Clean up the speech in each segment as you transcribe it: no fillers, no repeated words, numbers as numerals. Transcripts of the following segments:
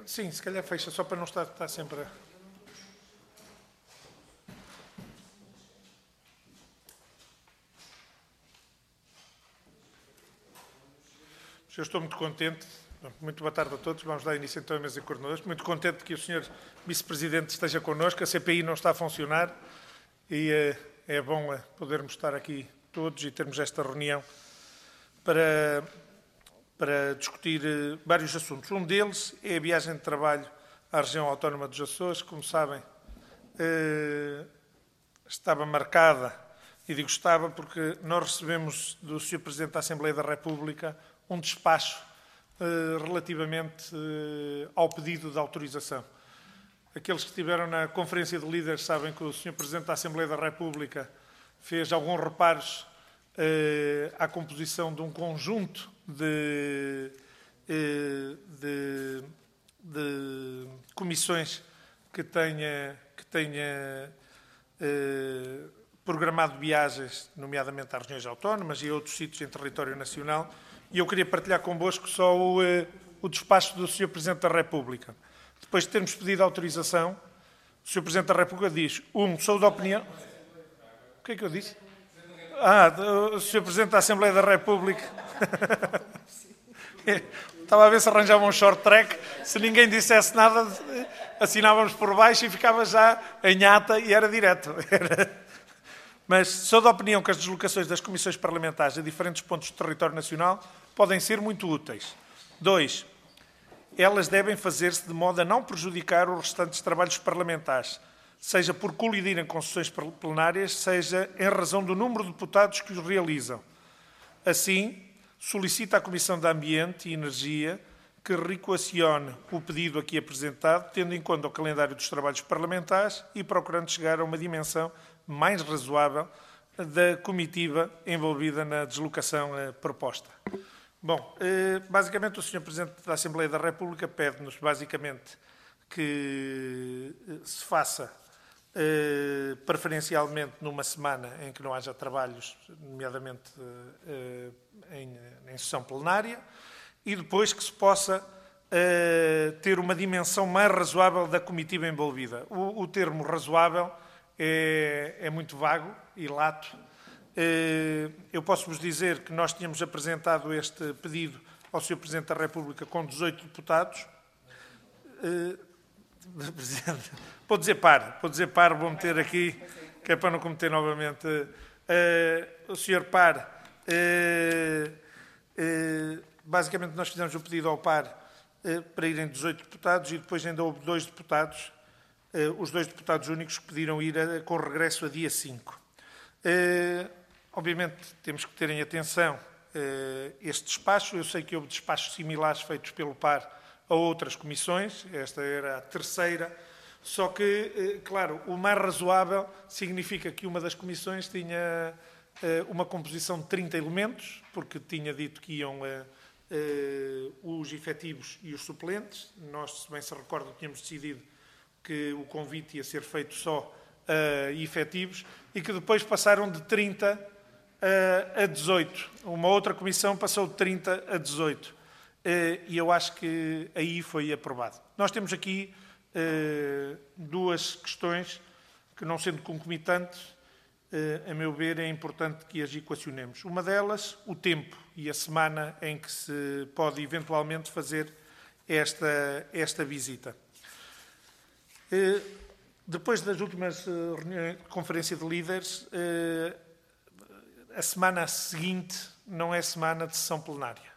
Sim, se calhar fecha, só para não estar sempre a... Eu estou muito contente. Muito boa tarde a todos. Vamos dar início então à mesa de coordenadores. Muito contente que o Sr. Vice-Presidente esteja connosco. A CPI não está a funcionar e é bom podermos estar aqui todos e termos esta reunião para discutir vários assuntos. Um deles é a viagem de trabalho à região autónoma dos Açores. Como sabem, estava marcada, e digo estava porque nós recebemos do Sr. Presidente da Assembleia da República um despacho relativamente ao pedido de autorização. Aqueles que estiveram na Conferência de Líderes sabem que o Sr. Presidente da Assembleia da República fez alguns reparos à composição de um conjunto de comissões que tenha programado viagens, nomeadamente às regiões autónomas e a outros sítios em território nacional, e eu queria partilhar convosco só o despacho do Sr. Presidente da República. Depois de termos pedido autorização, o Sr. Presidente da República diz, sou da opinião... O que é que eu disse? O Sr. Presidente da Assembleia da República... Estava a ver se arranjava um short track. Se ninguém dissesse nada, assinávamos por baixo e ficava já em ata e era direto. Mas sou da opinião que as deslocações das comissões parlamentares a diferentes pontos do território nacional podem ser muito úteis. 2. Elas devem fazer-se de modo a não prejudicar os restantes trabalhos parlamentares, seja por colidirem com sessões plenárias, seja em razão do número de deputados que os realizam. Assim, solicita à Comissão de Ambiente e Energia que reequacione o pedido aqui apresentado, tendo em conta o calendário dos trabalhos parlamentares e procurando chegar a uma dimensão mais razoável da comitiva envolvida na deslocação proposta. Bom, basicamente o Sr. Presidente da Assembleia da República pede-nos, basicamente, que se faça preferencialmente numa semana em que não haja trabalhos, nomeadamente em sessão plenária, e depois que se possa ter uma dimensão mais razoável da comitiva envolvida. O termo razoável é muito vago e lato. Eu posso-vos dizer que nós tínhamos apresentado este pedido ao Sr. Presidente da República com 18 deputados. Vou dizer par, vou meter aqui, que é para não cometer novamente. O Sr. Par, basicamente nós fizemos o pedido ao Par para irem 18 deputados e depois ainda houve 2 deputados, os 2 deputados únicos que pediram ir com regresso a dia 5. Obviamente temos que ter em atenção este despacho. Eu sei que houve despachos similares feitos pelo Par a outras comissões, esta era a terceira, só que, claro, o mais razoável significa que uma das comissões tinha uma composição de 30 elementos, porque tinha dito que iam os efetivos e os suplentes. Nós, se bem se recorda, tínhamos decidido que o convite ia ser feito só a efetivos e que depois passaram de 30 a 18. Uma outra comissão passou de 30 a 18. E eu acho que aí foi aprovado. Nós temos aqui 2 questões que, não sendo concomitantes, a meu ver, é importante que as equacionemos. Uma delas, o tempo e a semana em que se pode eventualmente fazer esta visita. Depois das últimas reuniões de Conferência de Líderes, a semana seguinte não é semana de sessão plenária.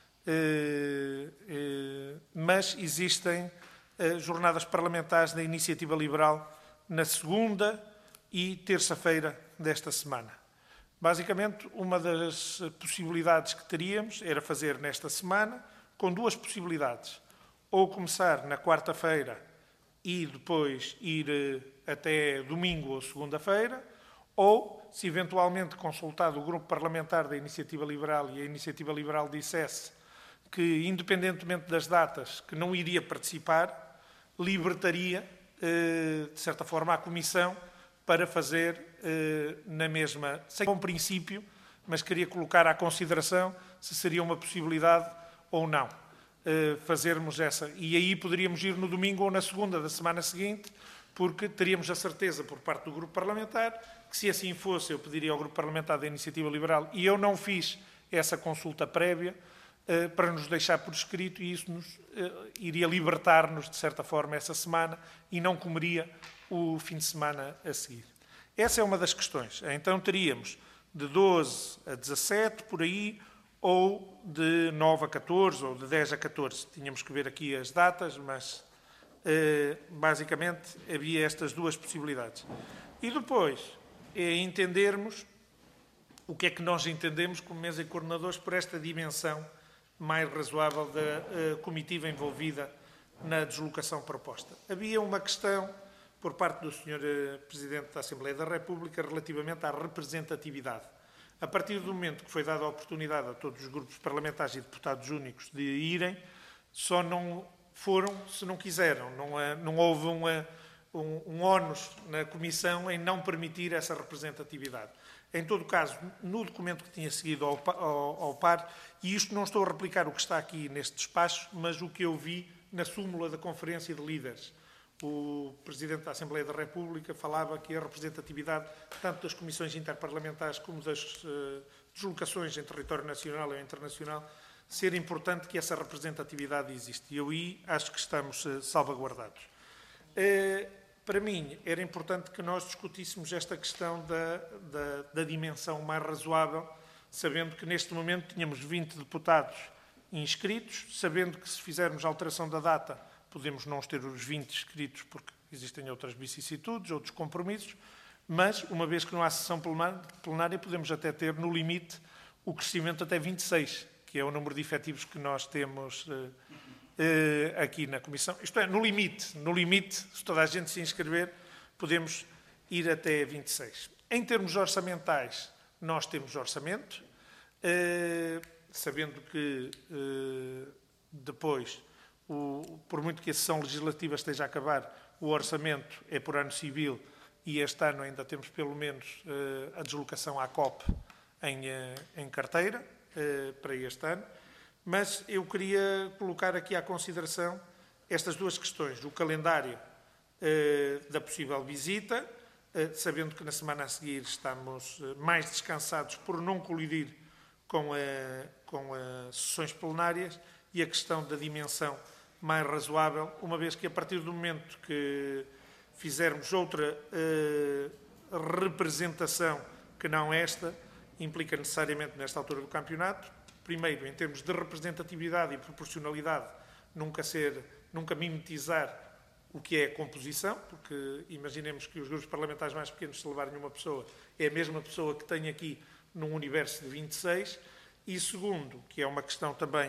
Mas existem jornadas parlamentares da Iniciativa Liberal na segunda e terça-feira desta semana. Basicamente, uma das possibilidades que teríamos era fazer nesta semana, com 2 possibilidades. Ou começar na quarta-feira e depois ir até domingo ou segunda-feira, ou, se eventualmente consultado o grupo parlamentar da Iniciativa Liberal e a Iniciativa Liberal dissesse que, independentemente das datas, que não iria participar, libertaria, de certa forma, a Comissão para fazer na mesma, sem um princípio, mas queria colocar à consideração se seria uma possibilidade ou não. fazermos essa. E aí poderíamos ir no domingo ou na segunda da semana seguinte, porque teríamos a certeza por parte do grupo parlamentar que, se assim fosse, eu pediria ao grupo parlamentar da Iniciativa Liberal, e eu não fiz essa consulta prévia, para nos deixar por escrito, e isso iria libertar-nos, de certa forma, essa semana, e não comeria o fim de semana a seguir. Essa é uma das questões. Então teríamos de 12 a 17, por aí, ou de 9 a 14, ou de 10 a 14. Tínhamos que ver aqui as datas, mas basicamente havia estas duas possibilidades. E depois entendermos o que é que nós entendemos como mesa de coordenadores por esta dimensão mais razoável da comitiva envolvida na deslocação proposta. Havia uma questão por parte do Sr. Presidente da Assembleia da República relativamente à representatividade. A partir do momento que foi dada a oportunidade a todos os grupos parlamentares e deputados únicos de irem, só não foram se não quiseram. Não houve um ónus na Comissão em não permitir essa representatividade. Em todo caso, no documento que tinha seguido ao par, e isto não estou a replicar o que está aqui neste despacho, mas o que eu vi na súmula da Conferência de Líderes. O Presidente da Assembleia da República falava que a representatividade, tanto das comissões interparlamentares como das deslocações em território nacional ou internacional, ser importante que essa representatividade existe. E eu aí acho que estamos salvaguardados. Para mim, era importante que nós discutíssemos esta questão da dimensão mais razoável, sabendo que neste momento tínhamos 20 deputados inscritos, sabendo que se fizermos a alteração da data, podemos não ter os 20 inscritos porque existem outras vicissitudes, outros compromissos, mas, uma vez que não há sessão plenária, podemos até ter, no limite, o crescimento até 26, que é o número de efetivos que nós temos aqui na Comissão. Isto é, no limite, se toda a gente se inscrever, podemos ir até 26. Em termos orçamentais, nós temos orçamento, sabendo que depois, por muito que a sessão legislativa esteja a acabar, o orçamento é por ano civil e este ano ainda temos pelo menos a deslocação à COP em carteira para este ano. Mas eu queria colocar aqui à consideração estas duas questões. O calendário da possível visita, sabendo que na semana a seguir estamos mais descansados por não colidir com as sessões plenárias, e a questão da dimensão mais razoável, uma vez que a partir do momento que fizermos outra representação que não esta, implica necessariamente nesta altura do campeonato, primeiro, em termos de representatividade e proporcionalidade, nunca mimetizar o que é a composição, porque imaginemos que os grupos parlamentares mais pequenos, se levarem uma pessoa, é a mesma pessoa que tem aqui num universo de 26. E segundo, que é uma questão também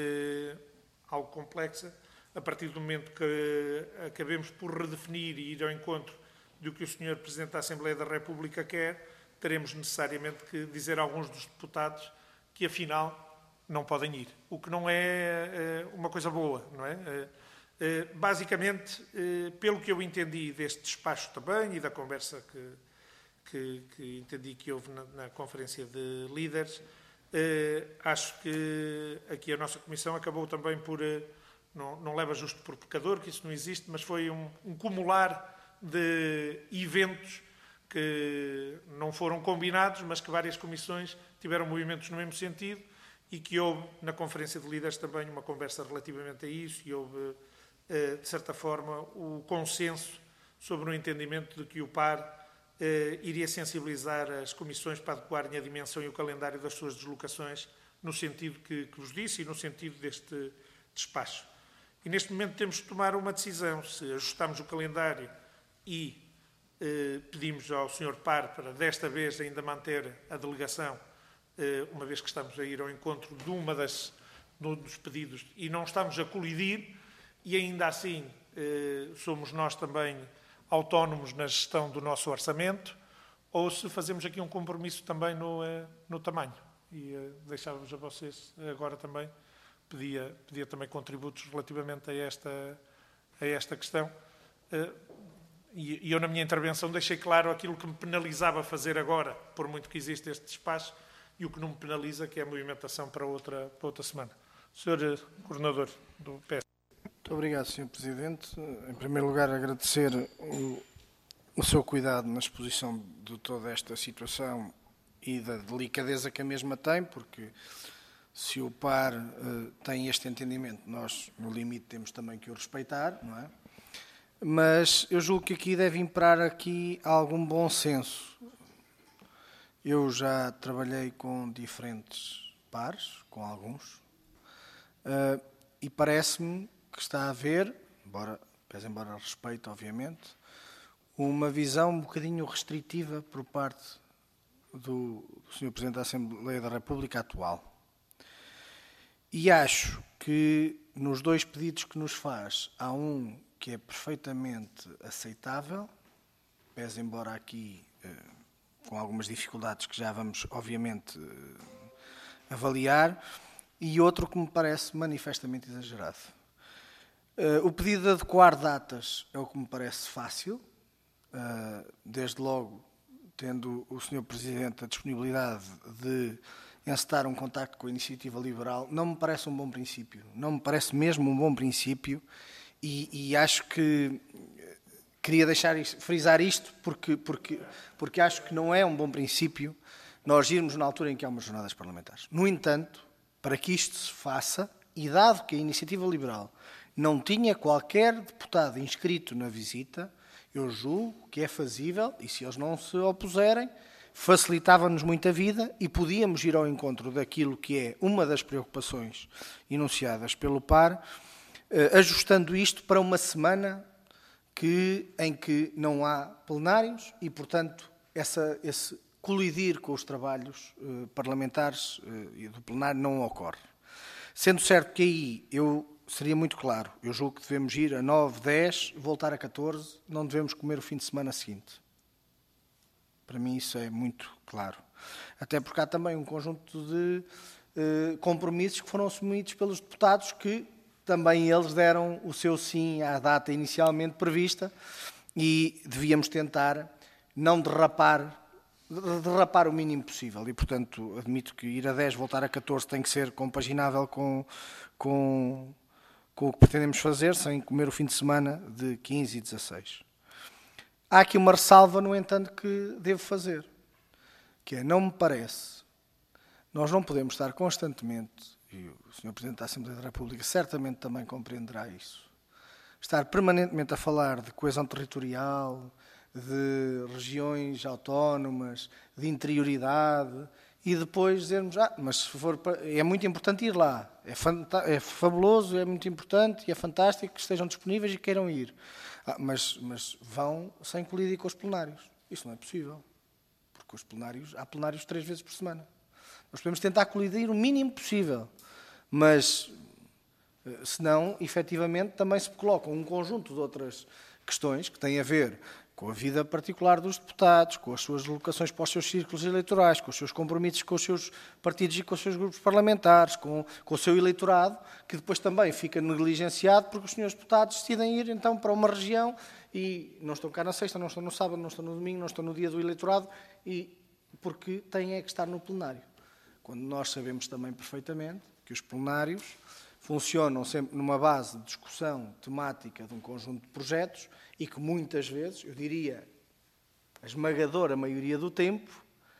algo complexa, a partir do momento que acabemos por redefinir e ir ao encontro do que o Sr. Presidente da Assembleia da República quer, teremos necessariamente que dizer a alguns dos deputados que, afinal, não podem ir. O que não é uma coisa boa, não é? Basicamente, pelo que eu entendi deste despacho também e da conversa que entendi que houve na Conferência de Líderes, acho que aqui a nossa Comissão acabou também por, não leva justo por pecador, que isso não existe, mas foi um cumular de eventos que não foram combinados, mas que várias comissões tiveram movimentos no mesmo sentido, e que houve na Conferência de Líderes também uma conversa relativamente a isso, e houve, de certa forma, o consenso sobre o entendimento de que o PAR iria sensibilizar as comissões para adequarem a dimensão e o calendário das suas deslocações, no sentido que vos disse e no sentido deste despacho. E neste momento temos de tomar uma decisão, se ajustamos o calendário e pedimos ao Sr. PAR para desta vez ainda manter a delegação, uma vez que estamos a ir ao encontro de dos pedidos e não estamos a colidir, e ainda assim somos nós também autónomos na gestão do nosso orçamento, ou se fazemos aqui um compromisso também no tamanho. E deixava-vos a vocês agora também, pedia também contributos relativamente a esta questão. E eu, na minha intervenção, deixei claro aquilo que me penalizava fazer agora, por muito que exista este despacho, e o que não me penaliza, que é a movimentação para outra semana. Sr. Coordenador do PS. Muito obrigado, Sr. Presidente. Em primeiro lugar, agradecer o seu cuidado na exposição de toda esta situação e da delicadeza que a mesma tem, porque se o par tem este entendimento, nós, no limite, temos também que o respeitar, não é? Mas eu julgo que aqui deve imperar algum bom senso. Eu já trabalhei com diferentes pares, com alguns, e parece-me que está a haver, pese embora respeito, obviamente, uma visão um bocadinho restritiva por parte do Sr. Presidente da Assembleia da República atual. E acho que nos dois pedidos que nos faz, há um que é perfeitamente aceitável, pese embora aqui com algumas dificuldades que já vamos, obviamente, avaliar, e outro que me parece manifestamente exagerado. O pedido de adequar datas é o que me parece fácil, desde logo, tendo o Sr. Presidente a disponibilidade de encetar um contacto com a Iniciativa Liberal, não me parece um bom princípio. Não me parece mesmo um bom princípio e acho que queria frisar isto porque acho que não é um bom princípio nós irmos na altura em que há umas jornadas parlamentares. No entanto, para que isto se faça, e dado que a Iniciativa Liberal não tinha qualquer deputado inscrito na visita, eu julgo que é fazível, e se eles não se opuserem, facilitava-nos muito a vida e podíamos ir ao encontro daquilo que é uma das preocupações enunciadas pelo par, ajustando isto para uma semana em que não há plenários e, portanto, esse colidir com os trabalhos parlamentares e do plenário não ocorre. Sendo certo que aí seria muito claro, eu julgo que devemos ir a 9, 10, voltar a 14, não devemos comer o fim de semana seguinte. Para mim isso é muito claro. Até porque há também um conjunto de compromissos que foram assumidos pelos deputados que também eles deram o seu sim à data inicialmente prevista e devíamos tentar não derrapar o mínimo possível. E, portanto, admito que ir a 10, voltar a 14 tem que ser compaginável com o que pretendemos fazer, sem comer o fim de semana de 15 e 16. Há aqui uma ressalva, no entanto, que devo fazer, que é, não me parece, nós não podemos estar constantemente, e o Sr. Presidente da Assembleia da República certamente também compreenderá isso, estar permanentemente a falar de coesão territorial, de regiões autónomas, de interioridade, e depois dizermos, mas se for, é muito importante ir lá, é fabuloso, é muito importante e é fantástico que estejam disponíveis e queiram ir. Mas vão sem colidir com os plenários. Isso não é possível, porque há plenários 3 vezes por semana. Nós podemos tentar colidir o mínimo possível, mas senão, efetivamente, também se colocam um conjunto de outras questões que têm a ver com a vida particular dos deputados, com as suas deslocações para os seus círculos eleitorais, com os seus compromissos com os seus partidos e com os seus grupos parlamentares, com o seu eleitorado, que depois também fica negligenciado porque os senhores deputados decidem ir então para uma região e não estão cá na sexta, não estão no sábado, não estão no domingo, não estão no dia do eleitorado, e porque têm que estar no plenário. Quando nós sabemos também perfeitamente que os plenários funcionam sempre numa base de discussão temática de um conjunto de projetos e que muitas vezes, eu diria, a esmagadora maioria do tempo,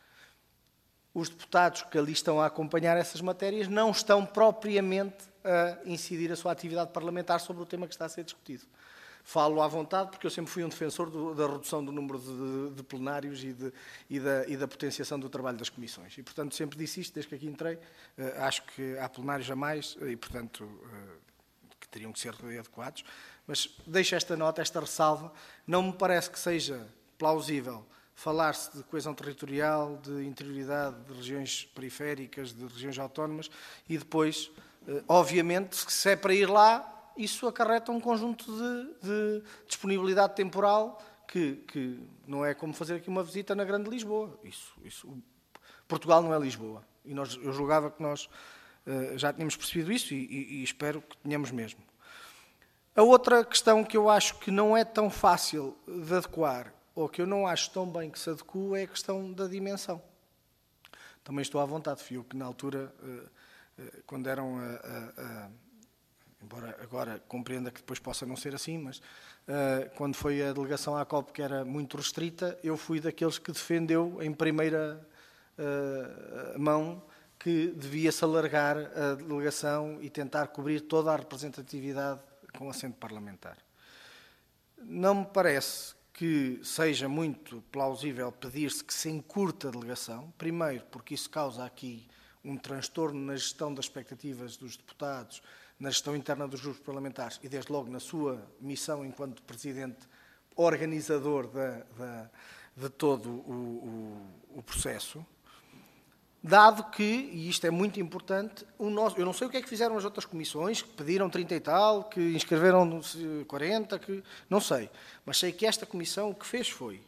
os deputados que ali estão a acompanhar essas matérias não estão propriamente a incidir a sua atividade parlamentar sobre o tema que está a ser discutido. Falo à vontade porque eu sempre fui um defensor da redução do número de plenários e da potenciação do trabalho das comissões. E, portanto, sempre disse isto, desde que aqui entrei. Acho que há plenários a mais e, portanto, que teriam que ser adequados. Mas deixo esta nota, esta ressalva. Não me parece que seja plausível falar-se de coesão territorial, de interioridade, de regiões periféricas, de regiões autónomas e depois, obviamente, se é para ir lá, isso acarreta um conjunto de disponibilidade temporal que não é como fazer aqui uma visita na Grande Lisboa. Portugal não é Lisboa. E eu julgava que nós já tínhamos percebido isso e espero que tenhamos mesmo. A outra questão que eu acho que não é tão fácil de adequar, ou que eu não acho tão bem que se adequa, é a questão da dimensão. Também estou à vontade, fui eu que na altura quando eram embora agora compreenda que depois possa não ser assim, mas quando foi a delegação à COP, que era muito restrita, eu fui daqueles que defendeu em primeira mão que devia-se alargar a delegação e tentar cobrir toda a representatividade com assento parlamentar. Não me parece que seja muito plausível pedir-se que se encurte a delegação, primeiro porque isso causa aqui um transtorno na gestão das expectativas dos deputados, na gestão interna dos grupos parlamentares e, desde logo, na sua missão enquanto presidente organizador de todo o processo, dado que, e isto é muito importante, eu não sei o que é que fizeram as outras comissões, que pediram 30 e tal, que inscreveram 40, que não sei, mas sei que esta comissão o que fez foi,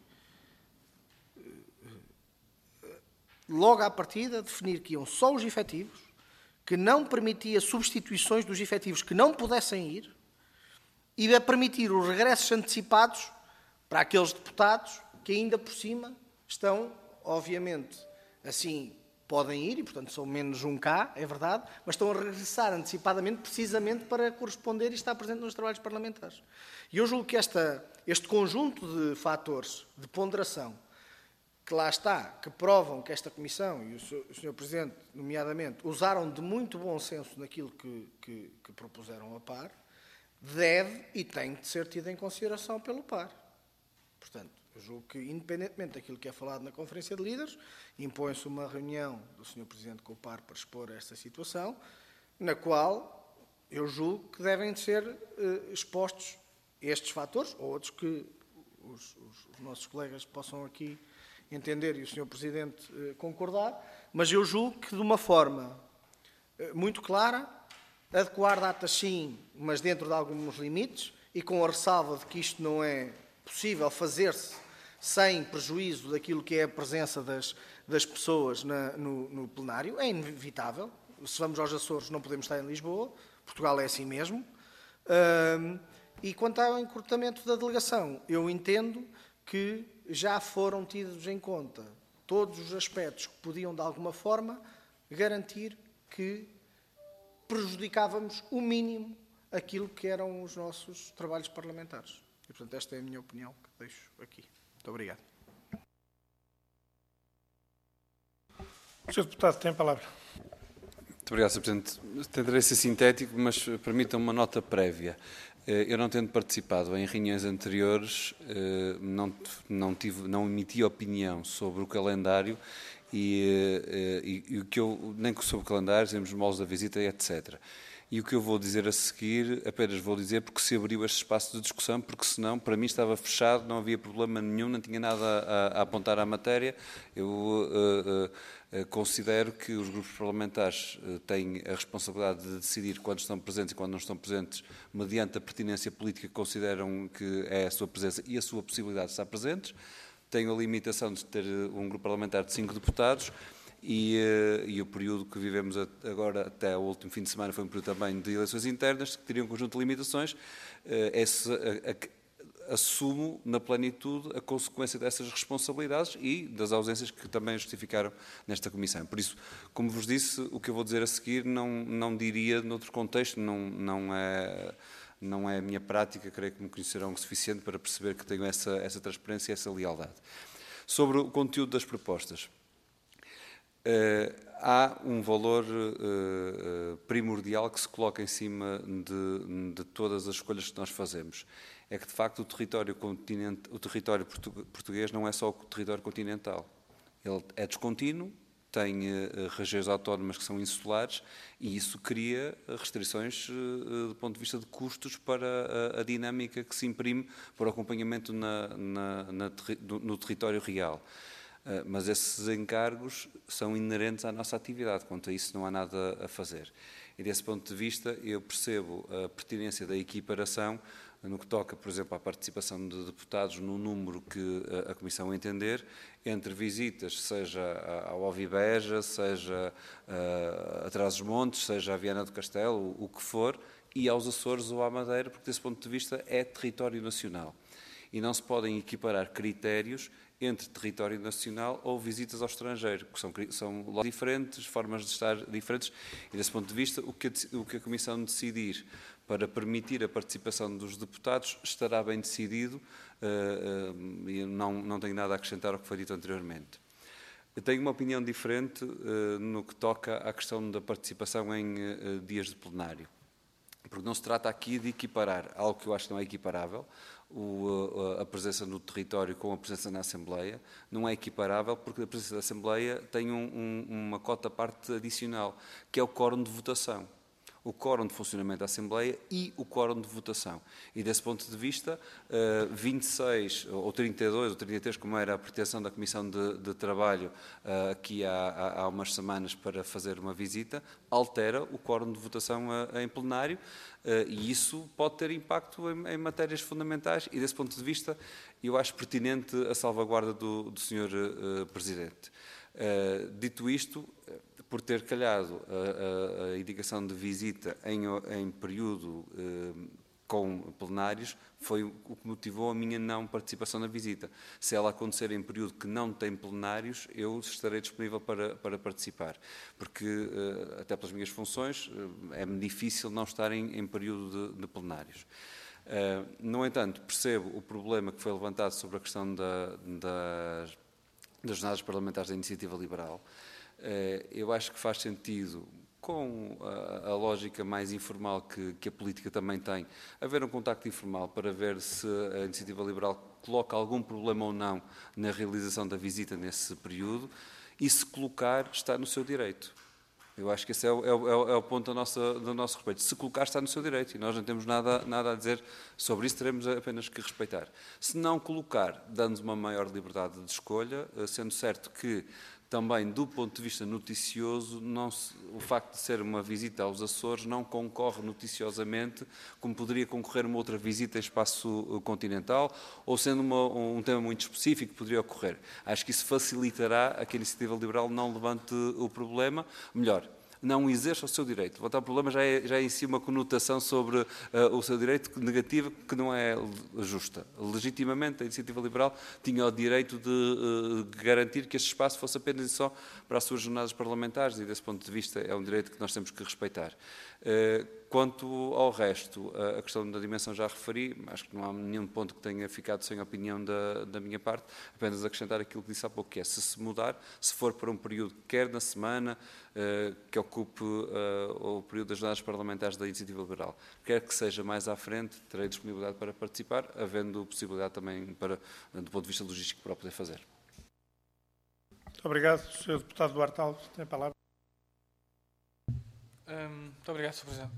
logo à partida, definir que iam só os efetivos, que não permitia substituições dos efetivos que não pudessem ir e a permitir os regressos antecipados para aqueles deputados que ainda por cima estão, obviamente, assim podem ir e, portanto, são menos um cá, é verdade, mas estão a regressar antecipadamente precisamente para corresponder e estar presente nos trabalhos parlamentares. E eu julgo que este conjunto de fatores de ponderação que lá está, que provam que esta Comissão e o Sr. Presidente, nomeadamente, usaram de muito bom senso naquilo que propuseram a par, deve e tem de ser tido em consideração pelo par. Portanto, eu julgo que, independentemente daquilo que é falado na Conferência de Líderes, impõe-se uma reunião do Sr. Presidente com o par para expor esta situação, na qual eu julgo que devem ser expostos estes fatores, ou outros que os nossos colegas possam aqui entender e o Sr. Presidente concordar, mas eu julgo que de uma forma muito clara, adequar datas sim, mas dentro de alguns limites e com a ressalva de que isto não é possível fazer-se sem prejuízo daquilo que é a presença das pessoas no plenário, é inevitável. Se vamos aos Açores não podemos estar em Lisboa, Portugal é assim mesmo. E quanto ao encurtamento da delegação, eu entendo que já foram tidos em conta todos os aspectos que podiam, de alguma forma, garantir que prejudicávamos o mínimo aquilo que eram os nossos trabalhos parlamentares. E, portanto, esta é a minha opinião que deixo aqui. Muito obrigado. O Sr. Deputado tem a palavra. Muito obrigado, Sr. Presidente. Tentarei ser sintético, mas permitam-me uma nota prévia. Eu, não tendo participado em reuniões anteriores, não emiti opinião sobre o calendário e o que eu, nem sobre o calendário, temos moldes da visita, etc. E o que eu vou dizer a seguir, apenas vou dizer porque se abriu este espaço de discussão, porque senão, para mim, estava fechado, não havia problema nenhum, não tinha nada a apontar à matéria. Eu considero que os grupos parlamentares têm a responsabilidade de decidir quando estão presentes e quando não estão presentes, mediante a pertinência política que consideram que é a sua presença e a sua possibilidade de estar presentes. Tenho a limitação de ter um grupo parlamentar de 5 deputados e o período que vivemos agora, até o último fim de semana, foi um período também de eleições internas, que teria um conjunto de limitações. Assumo na plenitude a consequência dessas responsabilidades e das ausências que também justificaram nesta Comissão. Por isso, como vos disse, o que eu vou dizer a seguir não diria noutro contexto, não é a minha prática, creio que me conhecerão o suficiente para perceber que tenho essa transparência e essa lealdade. Sobre o conteúdo das propostas. Há um valor primordial que se coloca em cima de todas as escolhas que nós fazemos. É que, de facto, o território português não é só o território continental. Ele é descontínuo, tem regiões autónomas que são insulares e isso cria restrições do ponto de vista de custos para a dinâmica que se imprime para o acompanhamento no território real. Mas esses encargos são inerentes à nossa atividade, quanto a isso não há nada a fazer. E desse ponto de vista eu percebo a pertinência da equiparação no que toca, por exemplo, à participação de deputados no número que a Comissão entender, entre visitas, seja ao Ovibeja, seja a Trás-os-Montes, seja a Viana do Castelo, o que for, e aos Açores ou à Madeira, porque desse ponto de vista é território nacional. E não se podem equiparar critérios entre território nacional ou visitas ao estrangeiro, porque são logo diferentes, formas de estar diferentes, e desse ponto de vista o que a Comissão decidir para permitir a participação dos deputados estará bem decidido, e não tenho nada a acrescentar ao que foi dito anteriormente. Eu tenho uma opinião diferente no que toca à questão da participação em dias de plenário, porque não se trata aqui de equiparar algo que eu acho que não é equiparável, a presença no território com a presença na Assembleia. Não é equiparável porque a presença da Assembleia tem uma cota à parte adicional, que é o quórum de votação. O quórum de funcionamento da Assembleia e o quórum de votação. E desse ponto de vista, 26 ou 32 ou 33, como era a pretensão da Comissão de Trabalho aqui há umas semanas para fazer uma visita, altera o quórum de votação em plenário, e isso pode ter impacto em matérias fundamentais, e desse ponto de vista eu acho pertinente a salvaguarda do Sr. Presidente. Dito isto, por ter calhado a indicação de visita em período com plenários, foi o que motivou a minha não participação na visita. Se ela acontecer em período que não tem plenários, eu estarei disponível para participar, porque, até pelas minhas funções, é-me difícil não estar em período de plenários. No entanto, percebo o problema que foi levantado sobre a questão das jornadas parlamentares da Iniciativa Liberal. Eu acho que faz sentido, com a lógica mais informal que a política também tem, haver um contacto informal para ver se a Iniciativa Liberal coloca algum problema ou não na realização da visita nesse período, e se colocar, está no seu direito. Eu acho que esse é o ponto do nosso respeito. Se colocar, está no seu direito, e nós não temos nada a dizer sobre isso, teremos apenas que respeitar. Se não colocar, dando-nos uma maior liberdade de escolha, sendo certo que também, do ponto de vista noticioso, o facto de ser uma visita aos Açores não concorre noticiosamente como poderia concorrer uma outra visita em espaço continental, ou sendo um tema muito específico que poderia ocorrer. Acho que isso facilitará a que a Iniciativa Liberal não levante o problema. Melhor, não exerça o seu direito. Levantar o problema já é em si uma conotação sobre o seu direito negativa que não é justa. Legitimamente, a Iniciativa Liberal tinha o direito de garantir que este espaço fosse apenas e só para as suas jornadas parlamentares, e desse ponto de vista é um direito que nós temos que respeitar. Quanto ao resto, a questão da dimensão já referi, acho que não há nenhum ponto que tenha ficado sem opinião da minha parte, apenas acrescentar aquilo que disse há pouco, que é, se se mudar, se for para um período, quer na semana, que ocupe o período das jornadas parlamentares da Iniciativa Liberal, quer que seja mais à frente, terei disponibilidade para participar, havendo possibilidade também, do ponto de vista logístico, para o poder fazer. Muito obrigado. Sr. Deputado Duarte Alves, tem a palavra. Muito obrigado, Sr. Presidente.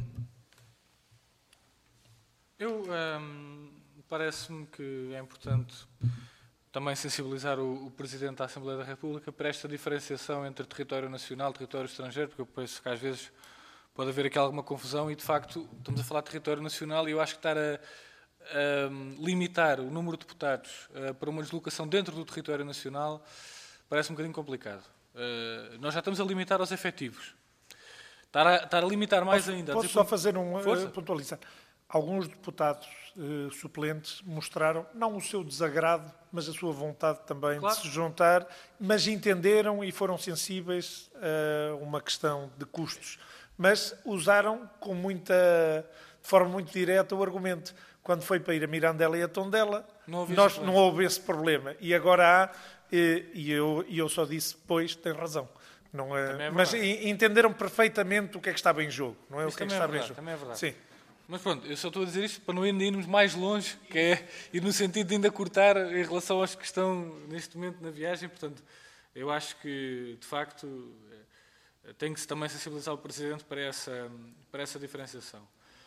Parece-me que é importante também sensibilizar o Presidente da Assembleia da República para esta diferenciação entre território nacional e território estrangeiro, porque eu penso que às vezes pode haver aqui alguma confusão e, de facto, estamos a falar de território nacional e eu acho que estar a limitar o número de deputados para uma deslocação dentro do território nacional parece um bocadinho complicado. Nós já estamos a limitar aos efetivos. Estar a limitar mais ainda. Posso só fazer pontualizar. Alguns deputados suplentes mostraram, não o seu desagrado, mas a sua vontade também de se juntar, mas entenderam e foram sensíveis a uma questão de custos. Mas usaram de forma muito direta o argumento. Quando foi para ir a Mirandela e a Tondela, não houve esse problema. E agora há, e eu só disse, pois, tem razão. Não é, mas entenderam perfeitamente o que é que estava em jogo, não é? Isso o que é que estava em jogo. Também é verdade. Sim. Mas pronto, eu só estou a dizer isto para não irmos mais longe, que é ir no sentido de ainda cortar em relação aos que estão neste momento na viagem. Portanto, eu acho que, de facto, tem que também sensibilizar o Presidente para essa diferenciação.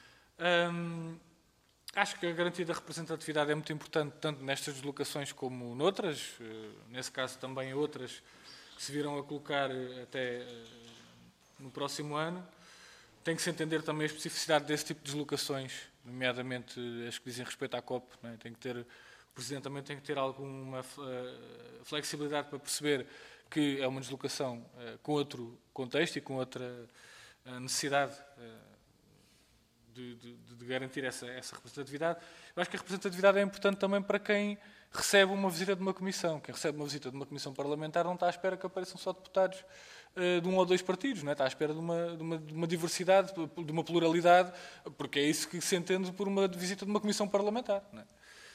Acho que a garantia da representatividade é muito importante, tanto nestas deslocações como noutras, nesse caso também outras que se virão a colocar até no próximo ano. Tem que se entender também a especificidade desse tipo de deslocações, nomeadamente as que dizem respeito à COP. Não é? O Presidente também tem que ter alguma flexibilidade para perceber que é uma deslocação com outro contexto e com outra necessidade de garantir essa representatividade. Eu acho que a representatividade é importante também para quem recebe uma visita de uma comissão. Quem recebe uma visita de uma comissão parlamentar não está à espera que apareçam só deputados de um ou dois partidos, não é? Está à espera de uma diversidade, de uma pluralidade, porque é isso que se entende por uma visita de uma comissão parlamentar. Não é?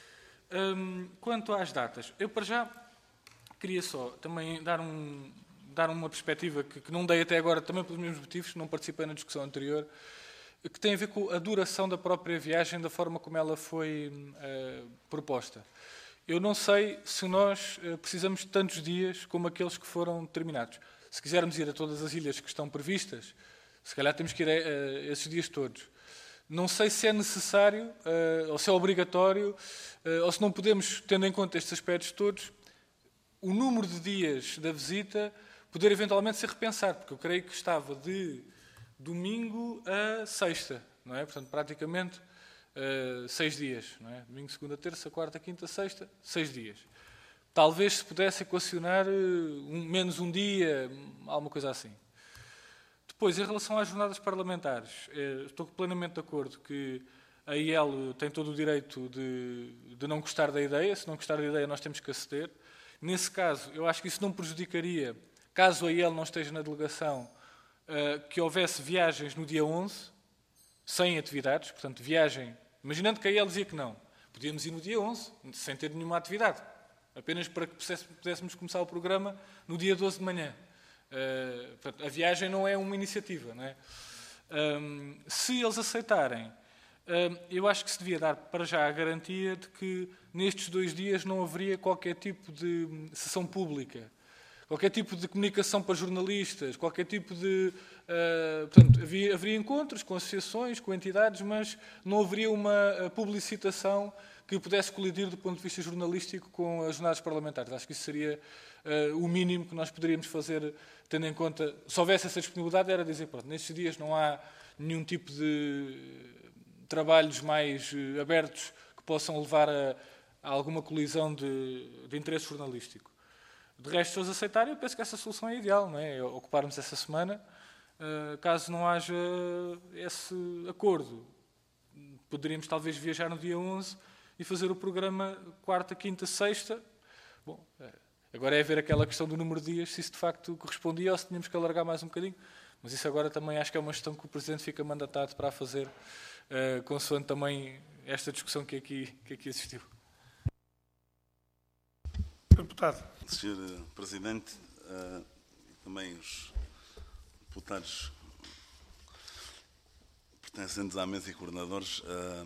Quanto às datas, eu para já queria só também dar uma perspectiva que não dei até agora, também pelos mesmos motivos, não participei na discussão anterior, que tem a ver com a duração da própria viagem, da forma como ela foi proposta. Eu não sei se nós precisamos de tantos dias como aqueles que foram determinados. Se quisermos ir a todas as ilhas que estão previstas, se calhar temos que ir a esses dias todos. Não sei se é necessário, ou se é obrigatório, ou se não podemos, tendo em conta estes aspectos todos, o número de dias da visita poder eventualmente ser repensado, porque eu creio que estava de domingo a sexta, não é? Portanto, praticamente 6 dias, não é? Domingo, segunda, terça, quarta, quinta, sexta, 6 dias. Talvez se pudesse equacionar menos um dia, alguma coisa assim. Depois, em relação às jornadas parlamentares, estou plenamente de acordo que a IEL tem todo o direito de não gostar da ideia. Se não gostar da ideia, nós temos que aceder. Nesse caso, eu acho que isso não prejudicaria, caso a IEL não esteja na delegação, que houvesse viagens no dia 11, sem atividades. Portanto, viagem, imaginando que a IEL dizia que não, podíamos ir no dia 11, sem ter nenhuma atividade, apenas para que pudéssemos começar o programa no dia 12 de manhã. Portanto, a viagem não é uma iniciativa, não é? Se eles aceitarem, eu acho que se devia dar para já a garantia de que nestes 2 dias não haveria qualquer tipo de sessão pública, qualquer tipo de comunicação para jornalistas, qualquer tipo de... portanto, haveria encontros com associações, com entidades, mas não haveria uma publicitação que pudesse colidir do ponto de vista jornalístico com as jornadas parlamentares. Acho que isso seria o mínimo que nós poderíamos fazer, tendo em conta... Se houvesse essa disponibilidade, era dizer, pronto, nestes dias não há nenhum tipo de trabalhos mais abertos que possam levar a alguma colisão de interesse jornalístico. De resto, se eles aceitarem, eu penso que essa solução é ideal, não é? Ocuparmos essa semana, caso não haja esse acordo. Poderíamos talvez viajar no dia 11 e fazer o programa quarta, quinta, sexta. Bom, agora é ver aquela questão do número de dias, se isso de facto correspondia ou se tínhamos que alargar mais um bocadinho. Mas isso agora também acho que é uma questão que o Presidente fica mandatado para a fazer, consoante também esta discussão que aqui existiu. Deputado. Sr. Presidente, e também os deputados pertencentes à mesa e coordenadores,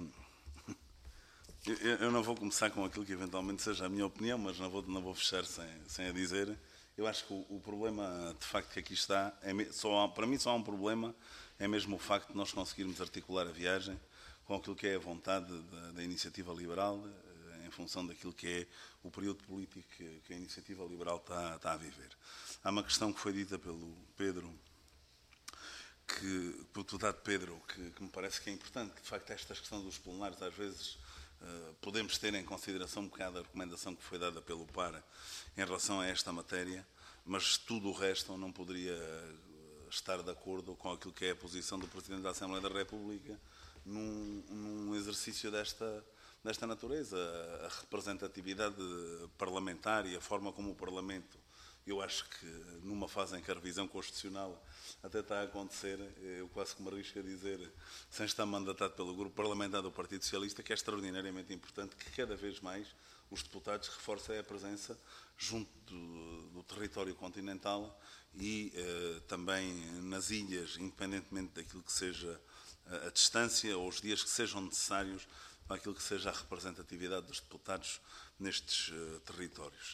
eu não vou começar com aquilo que eventualmente seja a minha opinião, mas não vou fechar sem a dizer. Eu acho que o problema, de facto, que aqui está, para mim só há um problema, é mesmo o facto de nós conseguirmos articular a viagem com aquilo que é a vontade da iniciativa liberal, em função daquilo que é o período político que a iniciativa liberal está a viver. Há uma questão que foi dita pelo Pedro, pelo deputado Pedro, que me parece que é importante, que de facto esta questão dos plenários, às vezes podemos ter em consideração um bocado a recomendação que foi dada pelo PAR em relação a esta matéria, mas tudo o resto não poderia estar de acordo com aquilo que é a posição do Presidente da Assembleia da República num exercício desta natureza. A representatividade parlamentar e a forma como o Parlamento, eu acho que numa fase em que a revisão constitucional até está a acontecer, eu quase que me arrisco a dizer, sem estar mandatado pelo grupo parlamentar do Partido Socialista, que é extraordinariamente importante que cada vez mais os deputados reforcem a presença junto do território continental e também nas ilhas, independentemente daquilo que seja a distância ou os dias que sejam necessários para aquilo que seja a representatividade dos deputados nestes territórios.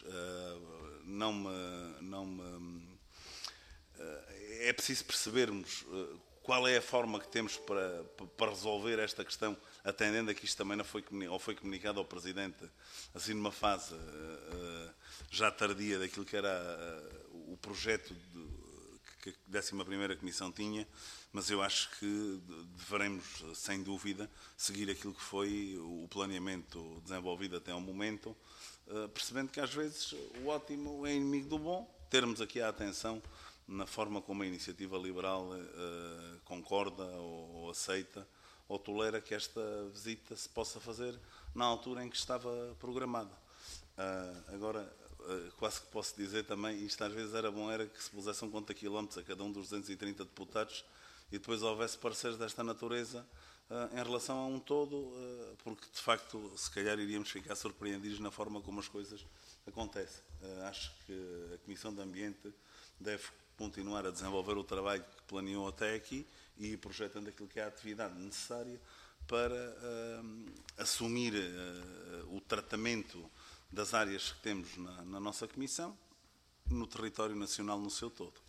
É preciso percebermos qual é a forma que temos para resolver esta questão, atendendo a que isto também não foi comunicado ao Presidente, assim numa fase já tardia daquilo que era o projeto que a 11ª Comissão tinha, mas eu acho que deveremos, sem dúvida, seguir aquilo que foi o planeamento desenvolvido até ao momento, percebendo que às vezes o ótimo é inimigo do bom, termos aqui a atenção na forma como a iniciativa liberal concorda ou aceita ou tolera que esta visita se possa fazer na altura em que estava programada. Agora, quase que posso dizer também, isto às vezes era bom, era que se pusessem conta quilómetros a cada um dos 230 deputados e depois houvesse pareceres desta natureza em relação a um todo, porque de facto se calhar iríamos ficar surpreendidos na forma como as coisas acontecem. Acho que a Comissão de Ambiente deve continuar a desenvolver o trabalho que planeou até aqui e ir projetando aquilo que é a atividade necessária para assumir o tratamento das áreas que temos na nossa Comissão no território nacional no seu todo.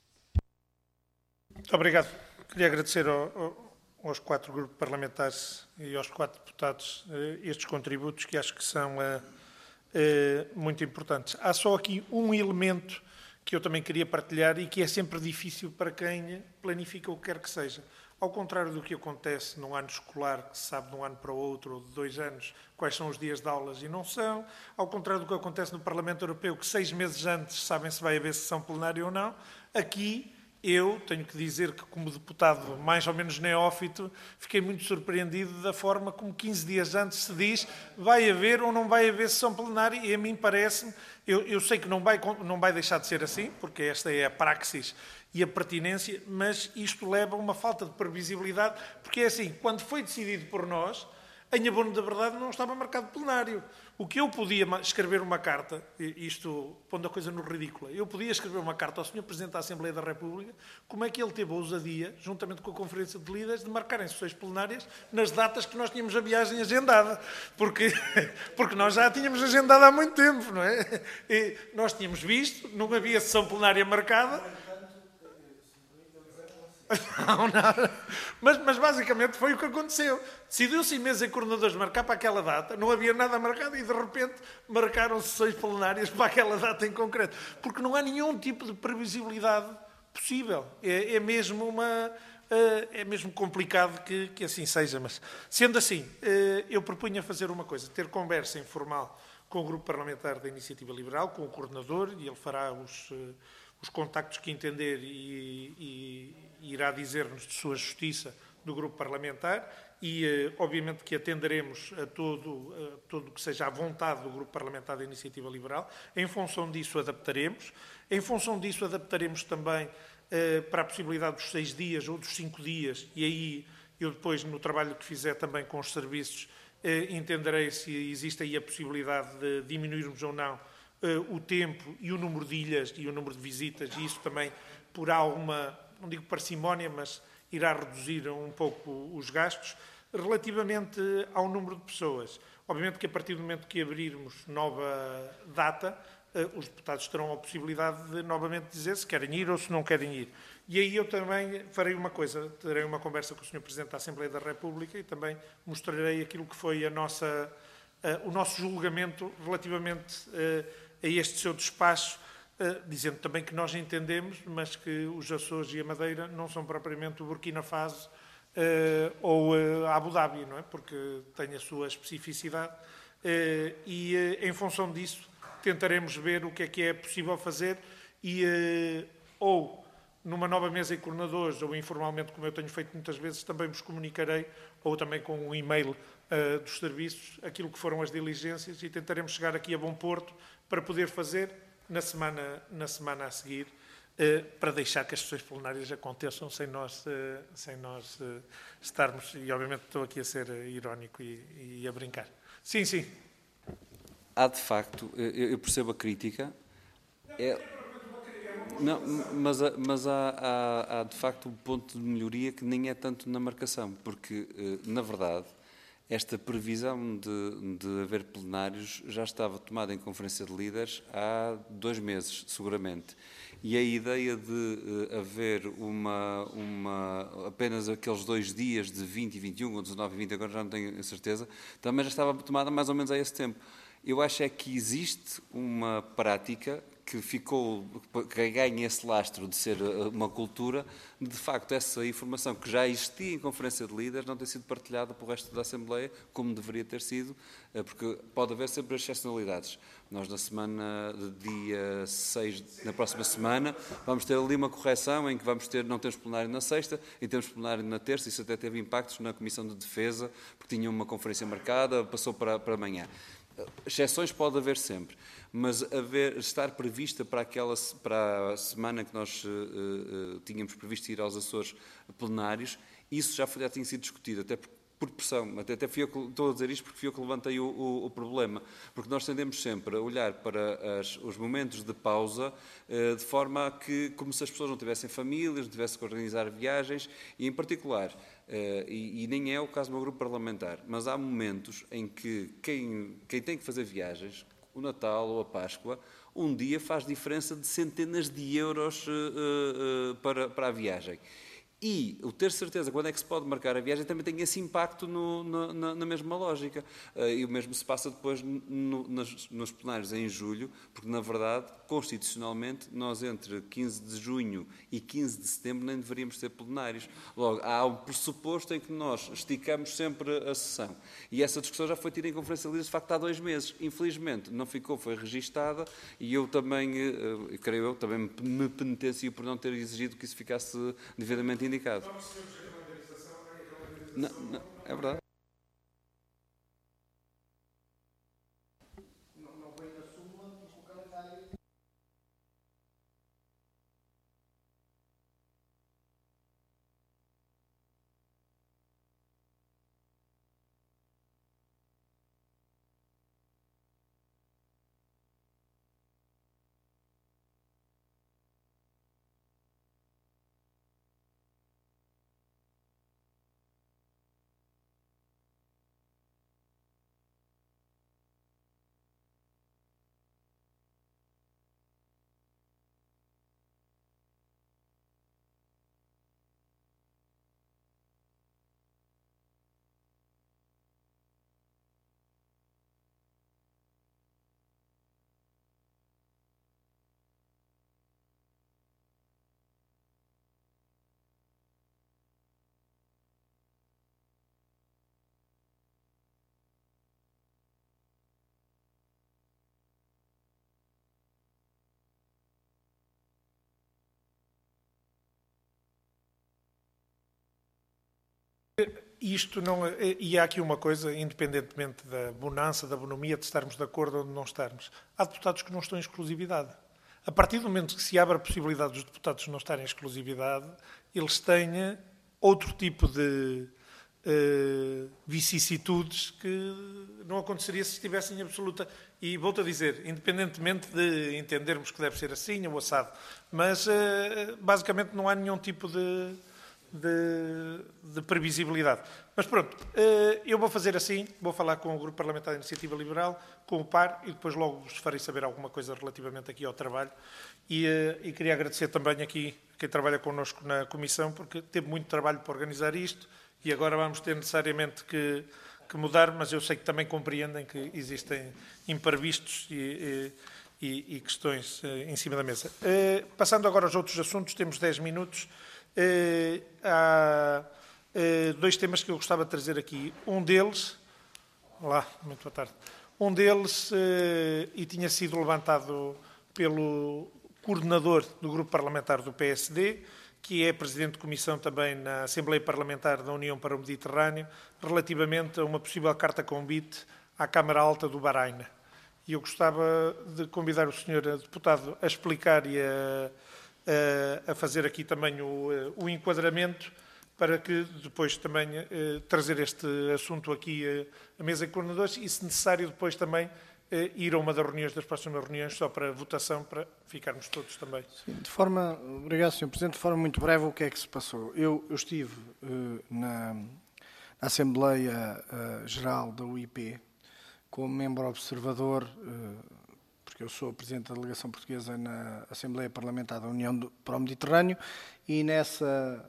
Muito obrigado. Queria agradecer aos 4 grupos parlamentares e aos 4 deputados estes contributos que acho que são muito importantes. Há só aqui um elemento que eu também queria partilhar e que é sempre difícil para quem planifica o que quer que seja. Ao contrário do que acontece num ano escolar, que se sabe de um ano para o outro, ou de 2 anos, quais são os dias de aulas e não são, ao contrário do que acontece no Parlamento Europeu, que 6 meses antes sabem se vai haver sessão plenária ou não, aqui eu tenho que dizer que, como deputado mais ou menos neófito, fiquei muito surpreendido da forma como 15 dias antes se diz vai haver ou não vai haver sessão plenária, e a mim parece-me, eu sei que não vai deixar de ser assim, porque esta é a praxis e a pertinência, mas isto leva a uma falta de previsibilidade, porque é assim, quando foi decidido por nós, em abono da verdade não estava marcado plenário. O que eu podia escrever uma carta, isto pondo a coisa no ridículo, eu podia escrever uma carta ao Sr. Presidente da Assembleia da República, como é que ele teve a ousadia, juntamente com a Conferência de Líderes, de marcarem sessões plenárias nas datas que nós tínhamos a viagem agendada, porque nós já a tínhamos agendada há muito tempo, não é? E nós tínhamos visto, não havia sessão plenária marcada. Não. Mas basicamente foi o que aconteceu. Decidiu-se em mesa e coordenadores marcar para aquela data, não havia nada marcado e de repente marcaram sessões plenárias para aquela data em concreto. Porque não há nenhum tipo de previsibilidade possível. É mesmo complicado que assim seja. Mas sendo assim, eu propunha fazer uma coisa, ter conversa informal com o Grupo Parlamentar da Iniciativa Liberal, com o coordenador, e ele fará os contactos que entender e irá dizer-nos de sua justiça do grupo parlamentar e, obviamente, que atenderemos a tudo o que seja à vontade do grupo parlamentar da Iniciativa Liberal. Em função disso, adaptaremos. Em função disso, adaptaremos também para a possibilidade dos 6 dias ou dos 5 dias, e aí eu depois, no trabalho que fizer também com os serviços, entenderei se existe aí a possibilidade de diminuirmos ou não o tempo e o número de ilhas e o número de visitas, e isso também por alguma, não digo parcimónia, mas irá reduzir um pouco os gastos. Relativamente ao número de pessoas, obviamente que a partir do momento que abrirmos nova data, os deputados terão a possibilidade de novamente dizer se querem ir ou se não querem ir. E aí eu também farei uma coisa, terei uma conversa com o Sr. Presidente da Assembleia da República e também mostrarei aquilo que foi o nosso julgamento relativamente a este seu despacho, dizendo também que nós entendemos, mas que os Açores e a Madeira não são propriamente o Burkina Faso ou a Abu Dhabi, não é? Porque tem a sua especificidade e, em função disso, tentaremos ver o que é possível fazer e ou numa nova mesa de coordenadores ou informalmente, como eu tenho feito muitas vezes, também vos comunicarei, ou também com um e-mail dos serviços, aquilo que foram as diligências e tentaremos chegar aqui a bom porto para poder fazer na semana a seguir, para deixar que as sessões plenárias aconteçam sem nós estarmos, e obviamente estou aqui a ser irónico e a brincar. Sim, sim. Há de facto, eu percebo a crítica, não, mas há de facto um ponto de melhoria que nem é tanto na marcação, porque, na verdade, esta previsão de haver plenários já estava tomada em Conferência de Líderes há 2 meses, seguramente. E a ideia de haver apenas aqueles 2 dias de 20 e 21, ou 19 e 20, agora já não tenho a certeza, também já estava tomada mais ou menos a esse tempo. Eu acho é que existe uma prática que ganha esse lastro de ser uma cultura, de facto essa informação que já existia em conferência de líderes não tem sido partilhada pelo resto da Assembleia como deveria ter sido, porque pode haver sempre excepcionalidades. Nós na semana de dia 6, na próxima semana, vamos ter ali uma correção em que não temos plenário na sexta e temos plenário na terça. Isso até teve impactos na Comissão de Defesa, porque tinha uma conferência marcada, passou para amanhã. Exceções pode haver sempre, mas estar prevista para a semana que nós tínhamos previsto ir aos Açores plenários, isso já tinha sido discutido, até por pressão. Até estou a dizer isto porque fui eu que levantei o problema, porque nós tendemos sempre a olhar para os momentos de pausa de forma a que, como se as pessoas não tivessem famílias, não tivessem que organizar viagens, e em particular, e nem é o caso do meu grupo parlamentar, mas há momentos em que quem tem que fazer viagens, o Natal ou a Páscoa, um dia faz diferença de centenas de euros para a viagem. E o ter certeza quando é que se pode marcar a viagem também tem esse impacto na mesma lógica. E o mesmo se passa depois nos plenários em julho, porque, na verdade, constitucionalmente, nós entre 15 de junho e 15 de setembro nem deveríamos ter plenários. Logo, há um pressuposto em que nós esticamos sempre a sessão. E essa discussão já foi tida em conferência de líderes, de facto, há 2 meses. Infelizmente, não ficou, foi registada, e eu também, também me penitencio por não ter exigido que isso ficasse devidamente indicado. Não, é verdade. Isto não, e há aqui uma coisa, independentemente da bonança, da bonomia, de estarmos de acordo ou de não estarmos. Há deputados que não estão em exclusividade. A partir do momento que se abre a possibilidade dos deputados não estarem em exclusividade, eles têm outro tipo de vicissitudes que não aconteceria se estivessem em absoluta. E volto a dizer, independentemente de entendermos que deve ser assim ou assado, mas basicamente não há nenhum tipo de previsibilidade. Mas pronto, eu vou fazer assim, vou falar com o Grupo Parlamentar da Iniciativa Liberal, com o PAR, e depois logo vos farei saber alguma coisa relativamente aqui ao trabalho. E queria agradecer também aqui quem trabalha connosco na Comissão, porque teve muito trabalho para organizar isto, e agora vamos ter necessariamente que mudar, mas eu sei que também compreendem que existem imprevistos e questões em cima da mesa. Passando agora aos outros assuntos, temos 10 minutos. Há 2 temas que eu gostava de trazer aqui. Um deles, muito boa tarde. Um deles, e tinha sido levantado pelo coordenador do Grupo Parlamentar do PSD, que é Presidente de Comissão também na Assembleia Parlamentar da União para o Mediterrâneo, relativamente a uma possível carta-convite à Câmara Alta do Bahrein. E eu gostava de convidar o Sr. Deputado a explicar e a fazer aqui também o enquadramento, para que depois também trazer este assunto aqui à mesa de coordenadores e, se necessário, depois também ir a uma das próximas reuniões só para votação, para ficarmos todos também. Sim, obrigado, Sr. Presidente. De forma muito breve, o que é que se passou? Eu estive na Assembleia Geral da UIP como membro observador, porque eu sou Presidente da Delegação Portuguesa na Assembleia Parlamentar da União para o Mediterrâneo, e nessa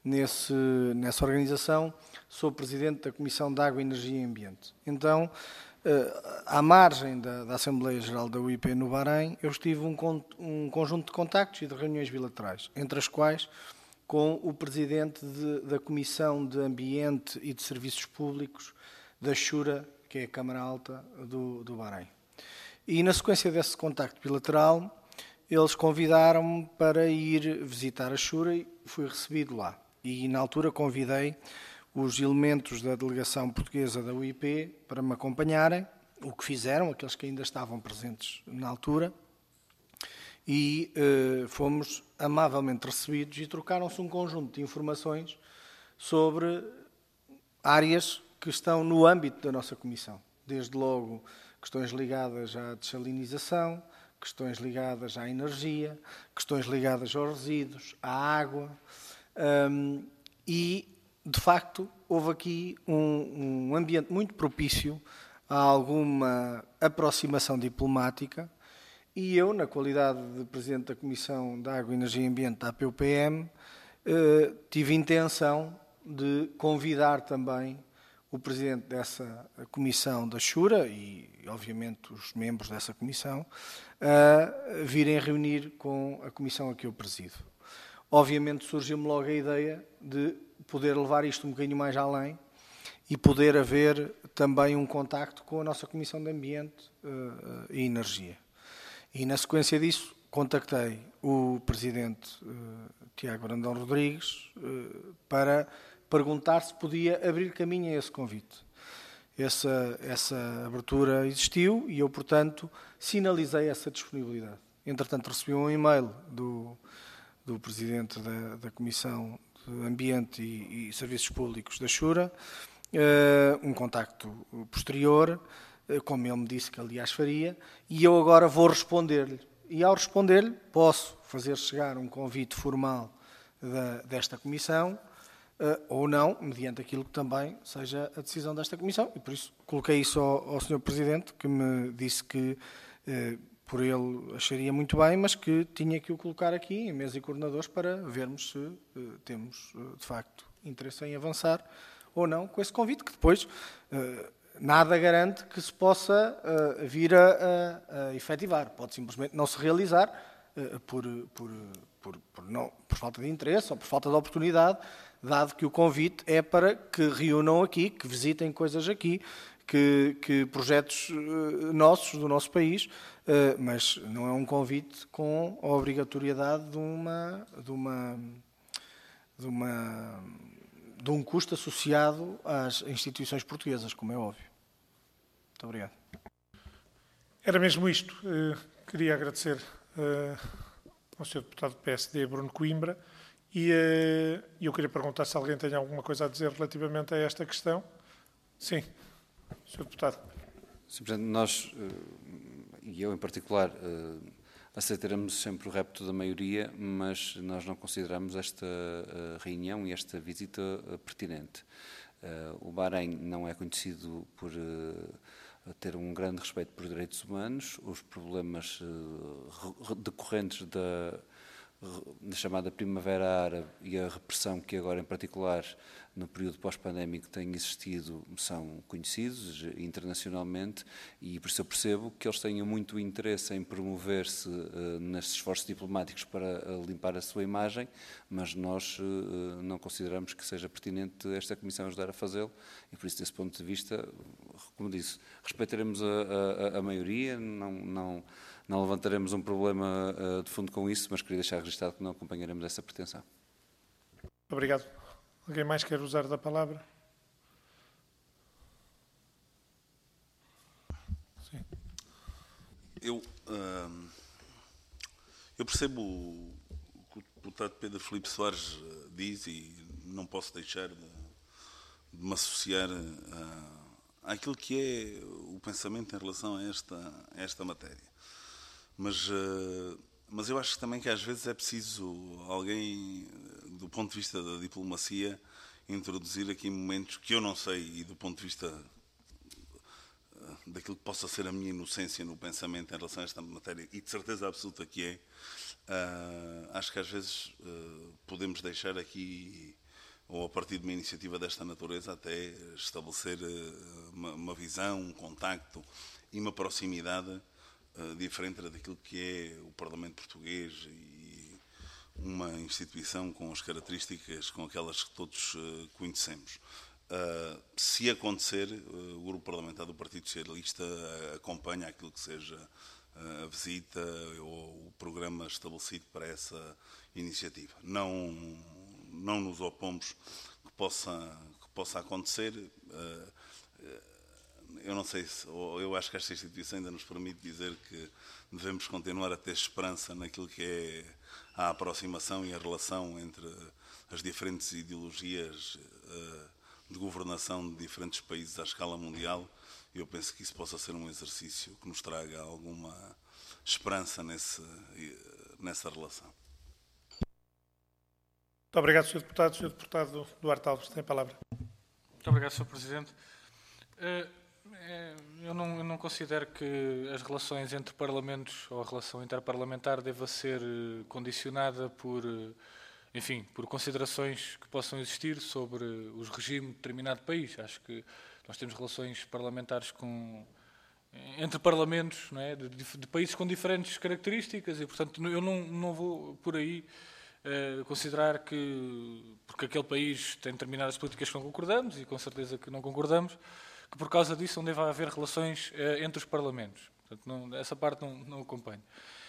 organização sou Presidente da Comissão de Água, Energia e Ambiente. Então, à margem da Assembleia Geral da UIP no Bahrein, eu estive um conjunto de contactos e de reuniões bilaterais, entre as quais com o presidente da Comissão de Ambiente e de Serviços Públicos da Shura, que é a Câmara Alta do Bahrein. E na sequência desse contacto bilateral, eles convidaram-me para ir visitar a Shura e fui recebido lá. E na altura convidei os elementos da delegação portuguesa da UIP para me acompanharem, o que fizeram, aqueles que ainda estavam presentes na altura, e fomos amavelmente recebidos e trocaram-se um conjunto de informações sobre áreas que estão no âmbito da nossa Comissão. Desde logo, questões ligadas à dessalinização, questões ligadas à energia, questões ligadas aos resíduos, à água, e, de facto, houve aqui um ambiente muito propício a alguma aproximação diplomática e eu, na qualidade de Presidente da Comissão de Água, Energia e Ambiente da APUPM, tive intenção de convidar também o Presidente dessa Comissão da Shura e, obviamente, os membros dessa Comissão a virem reunir com a Comissão a que eu presido. Obviamente surgiu-me logo a ideia de poder levar isto um bocadinho mais além e poder haver também um contacto com a nossa Comissão de Ambiente e Energia. E na sequência disso contactei o Presidente Tiago Brandão Rodrigues para perguntar se podia abrir caminho a esse convite. Essa abertura existiu e eu, portanto, sinalizei essa disponibilidade. Entretanto, recebi um e-mail do Presidente da Comissão de Ambiente e Serviços Públicos da Shura, um contacto posterior, como ele me disse que aliás faria, e eu agora vou responder-lhe. E ao responder-lhe, posso fazer chegar um convite formal desta Comissão, ou não, mediante aquilo que também seja a decisão desta Comissão. E por isso coloquei isso ao Sr. Presidente, que me disse que por ele acharia muito bem, mas que tinha que o colocar aqui em mesa e coordenadores para vermos se temos, de facto, interesse em avançar ou não com esse convite, que depois nada garante que se possa vir a efetivar. Pode simplesmente não se realizar por falta de interesse ou por falta de oportunidade, dado que o convite é para que reúnam aqui, que visitem coisas aqui, que projetos nossos, do nosso país, mas não é um convite com a obrigatoriedade de um custo associado às instituições portuguesas, como é óbvio. Muito obrigado. Era mesmo isto. Queria agradecer ao Sr. Deputado do PSD, Bruno Coimbra, e eu queria perguntar se alguém tem alguma coisa a dizer relativamente a esta questão. Sim, Sr. Deputado. Simplesmente nós, e eu em particular, aceitaremos sempre o repto da maioria, mas nós não consideramos esta reunião e esta visita pertinente. O Bahrein não é conhecido por ter um grande respeito por direitos humanos, os problemas decorrentes da chamada Primavera Árabe e a repressão que agora, em particular, no período pós-pandémico tem existido, são conhecidos internacionalmente e por isso eu percebo que eles tenham muito interesse em promover-se nestes esforços diplomáticos para limpar a sua imagem, mas nós não consideramos que seja pertinente esta Comissão ajudar a fazê-lo e por isso, desse ponto de vista, como disse, respeitaremos a maioria, não levantaremos um problema de fundo com isso, mas queria deixar registado que não acompanharemos essa pretensão. Obrigado. Alguém mais quer usar da palavra? Sim. Eu percebo o que o deputado Pedro Filipe Soares diz e não posso deixar de me associar àquilo que é o pensamento em relação a esta matéria. Mas eu acho também que às vezes é preciso alguém, do ponto de vista da diplomacia, introduzir aqui momentos que eu não sei e do ponto de vista daquilo que possa ser a minha inocência no pensamento em relação a esta matéria, e de certeza absoluta que é, acho que às vezes podemos deixar aqui ou a partir de uma iniciativa desta natureza, até estabelecer uma visão, um contacto e uma proximidade diferente daquilo que é o Parlamento português e uma instituição com as características, com aquelas que todos conhecemos. Se acontecer, o Grupo Parlamentar do Partido Socialista acompanha aquilo que seja a visita ou o programa estabelecido para essa iniciativa. Não nos opomos que possa acontecer. Eu não sei eu acho que esta instituição ainda nos permite dizer que devemos continuar a ter esperança naquilo que é a aproximação e a relação entre as diferentes ideologias de governação de diferentes países à escala mundial. Eu penso que isso possa ser um exercício que nos traga alguma esperança nessa relação. Muito obrigado, Sr. Deputado. Sr. Deputado Duarte Alves, tem a palavra. Muito obrigado, Sr. Presidente. Eu não considero que as relações entre parlamentos ou a relação interparlamentar deva ser condicionada por considerações que possam existir sobre o regime de determinado país. Acho que nós temos relações parlamentares entre parlamentos, não é, de países com diferentes características e, portanto, eu não vou por aí considerar que, porque aquele país tem determinadas políticas que não concordamos, e com certeza que não concordamos, que por causa disso não deve haver relações entre os parlamentos. Portanto, essa parte não acompanho.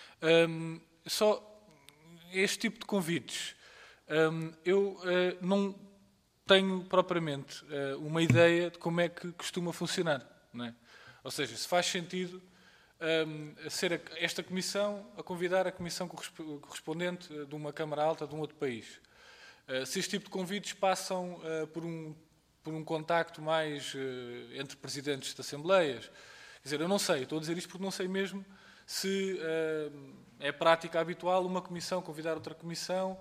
Só este tipo de convites, eu não tenho propriamente uma ideia de como é que costuma funcionar, não é? Ou seja, se faz sentido ser esta comissão a convidar a comissão correspondente de uma Câmara Alta de um outro país. Se este tipo de convites passam por um contacto mais entre presidentes de assembleias. Quer dizer, eu não sei, estou a dizer isto porque não sei mesmo se é prática habitual uma comissão convidar outra comissão,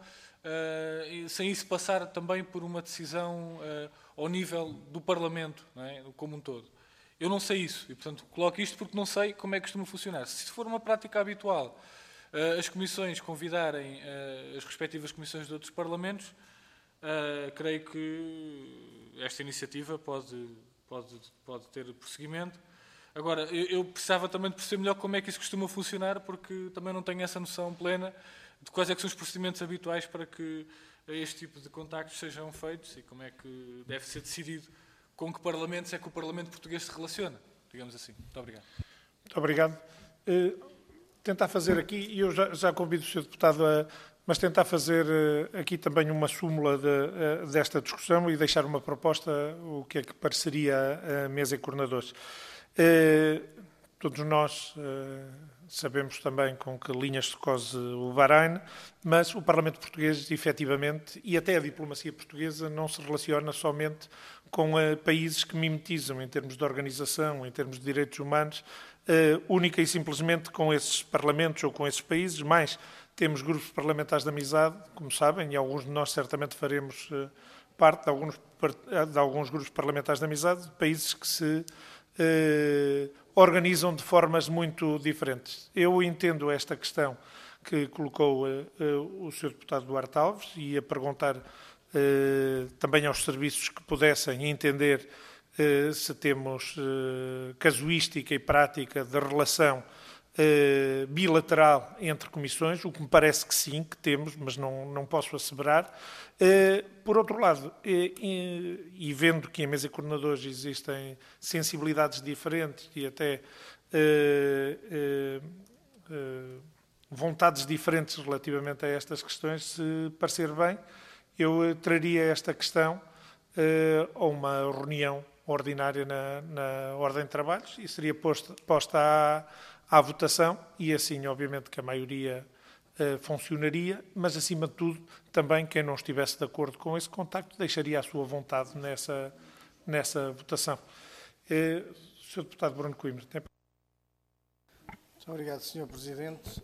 sem isso passar também por uma decisão ao nível do Parlamento, não é? Como um todo. Eu não sei isso e, portanto, coloco isto porque não sei como é que costuma funcionar. Se for uma prática habitual, as comissões convidarem as respectivas comissões de outros Parlamentos, creio que esta iniciativa pode ter prosseguimento. Agora, eu precisava também de perceber melhor como é que isso costuma funcionar, porque também não tenho essa noção plena de quais é que são os procedimentos habituais para que este tipo de contactos sejam feitos e como é que deve ser decidido com que parlamentos é que o Parlamento português se relaciona, digamos assim. Muito obrigado. Muito obrigado. Tentar fazer aqui, e eu já convido o Sr. Deputado mas tentar fazer aqui também uma súmula desta discussão e deixar uma proposta, o que é que pareceria a mesa e coordenadores. Todos nós sabemos também com que linhas se cose o Bahrein, mas o Parlamento português, efetivamente, e até a diplomacia portuguesa, não se relaciona somente com países que mimetizam em termos de organização, em termos de direitos humanos, única e simplesmente com esses parlamentos ou com esses países, mas temos grupos parlamentares de amizade, como sabem, e alguns de nós certamente faremos parte de alguns grupos parlamentares de amizade, de países que se organizam de formas muito diferentes. Eu entendo esta questão que colocou o Sr. Deputado Duarte Alves e a perguntar também aos serviços que pudessem entender se temos casuística e prática de relação bilateral entre comissões, o que me parece que sim, que temos, mas não posso asseverar. Por outro lado, e vendo que em mesa de coordenadores existem sensibilidades diferentes e até vontades diferentes relativamente a estas questões, se parecer bem, eu traria esta questão a uma reunião ordinária na ordem de trabalhos e seria posta à votação e assim, obviamente, que a maioria funcionaria, mas, acima de tudo, também quem não estivesse de acordo com esse contacto deixaria a sua vontade nessa votação. Sr. Deputado Bruno Coimbra. Muito obrigado, Sr. Presidente.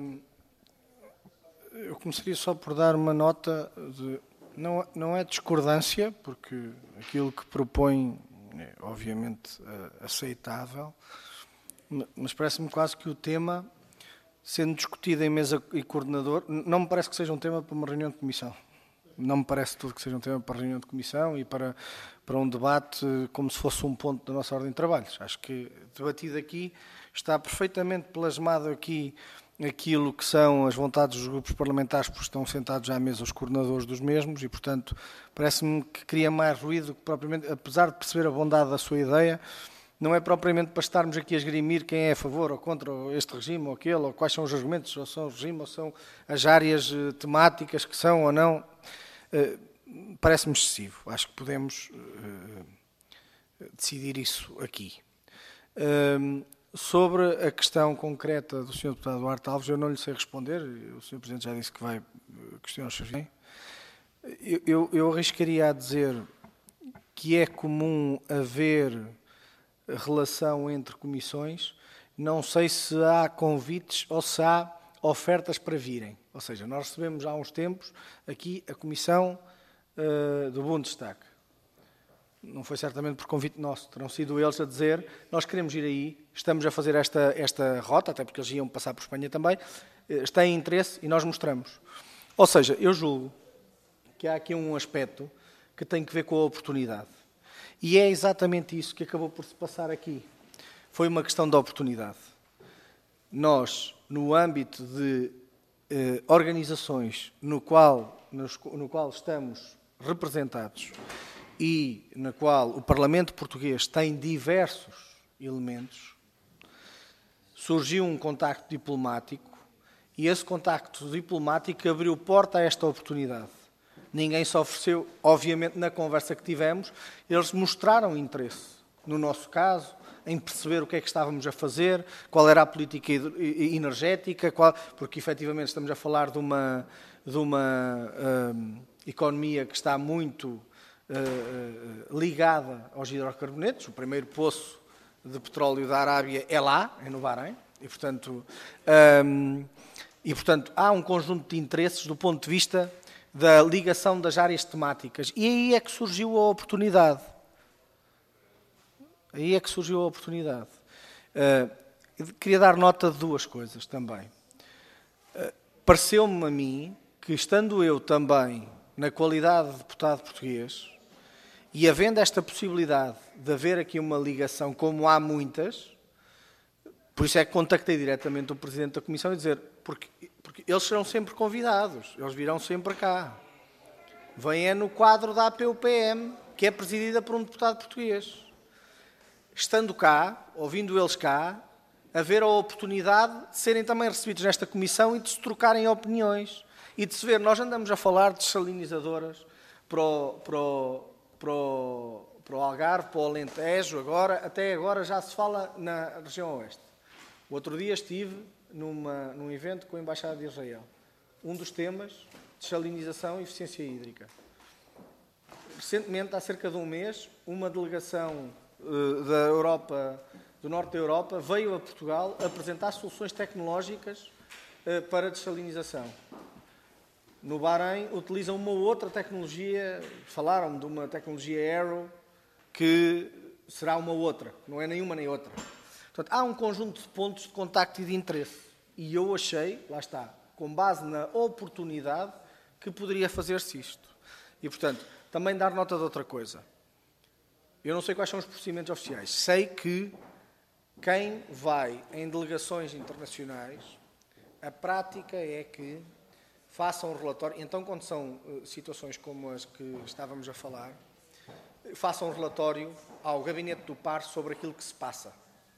Eu começaria só por dar uma nota de... Não é discordância, porque aquilo que propõe é, obviamente, aceitável, mas parece-me quase que o tema, sendo discutido em mesa e coordenador, não me parece que seja um tema para uma reunião de comissão. Não me parece tudo que seja um tema para reunião de comissão e para um debate como se fosse um ponto da nossa ordem de trabalhos. Acho que debatido aqui está perfeitamente plasmado aqui aquilo que são as vontades dos grupos parlamentares, porque estão sentados à mesa os coordenadores dos mesmos e, portanto, parece-me que cria mais ruído que propriamente, apesar de perceber a bondade da sua ideia, não é propriamente para estarmos aqui a esgrimir quem é a favor ou contra este regime ou aquele, ou quais são os argumentos, ou são o regime, ou são as áreas temáticas que são ou não. Parece-me excessivo. Acho que podemos decidir isso aqui. Sobre a questão concreta do Sr. Deputado Duarte Alves, eu não lhe sei responder. O Sr. Presidente já disse que vai questionar os seus bens. Eu arriscaria a dizer que é comum haver relação entre comissões. Não sei se há convites ou se há ofertas para virem. Ou seja, nós recebemos há uns tempos aqui a comissão do Bundestag. Não foi certamente por convite nosso, terão sido eles a dizer, nós queremos ir aí, estamos a fazer esta rota, até porque eles iam passar por Espanha também, têm interesse e nós mostramos. Ou seja, eu julgo que há aqui um aspecto que tem que ver com a oportunidade. E é exatamente isso que acabou por se passar aqui. Foi uma questão de oportunidade. Nós, no âmbito de organizações no qual estamos representados, e na qual o Parlamento português tem diversos elementos, surgiu um contacto diplomático e esse contacto diplomático abriu porta a esta oportunidade. Ninguém se ofereceu, obviamente, na conversa que tivemos, eles mostraram interesse, no nosso caso, em perceber o que é que estávamos a fazer, qual era a política energética, porque efetivamente estamos a falar de uma economia que está muito ligada aos hidrocarbonetos. O primeiro poço de petróleo da Arábia é lá, é no Bahrein, e portanto há um conjunto de interesses do ponto de vista da ligação das áreas temáticas. E aí é que surgiu a oportunidade. Queria dar nota de duas coisas também. Pareceu-me a mim que, estando eu também na qualidade de deputado português, e havendo esta possibilidade de haver aqui uma ligação, como há muitas, por isso é que contactei diretamente o Presidente da Comissão e dizer, porque eles serão sempre convidados, eles virão sempre cá. Vêm no quadro da APUPM, que é presidida por um deputado português. Estando cá, ouvindo eles cá, haver a oportunidade de serem também recebidos nesta comissão e de se trocarem opiniões. E de se ver, nós andamos a falar de desalinizadoras para o Algarve, para o Alentejo, até agora já se fala na região oeste. O outro dia estive num evento com a Embaixada de Israel. Um dos temas, desalinização e eficiência hídrica. Recentemente, há cerca de um mês, uma delegação da Europa, do norte da Europa, veio a Portugal apresentar soluções tecnológicas para desalinização. No Bahrein utilizam uma outra tecnologia, falaram de uma tecnologia Aero, que será uma outra, não é nenhuma nem outra. Portanto, há um conjunto de pontos de contacto e de interesse. E eu achei, lá está, com base na oportunidade, que poderia fazer-se isto. E, portanto, também dar nota de outra coisa. Eu não sei quais são os procedimentos oficiais. Sei que quem vai em delegações internacionais, a prática é que façam um relatório. Então, quando são situações como as que estávamos a falar, façam um relatório ao Gabinete do Par sobre aquilo que se passa.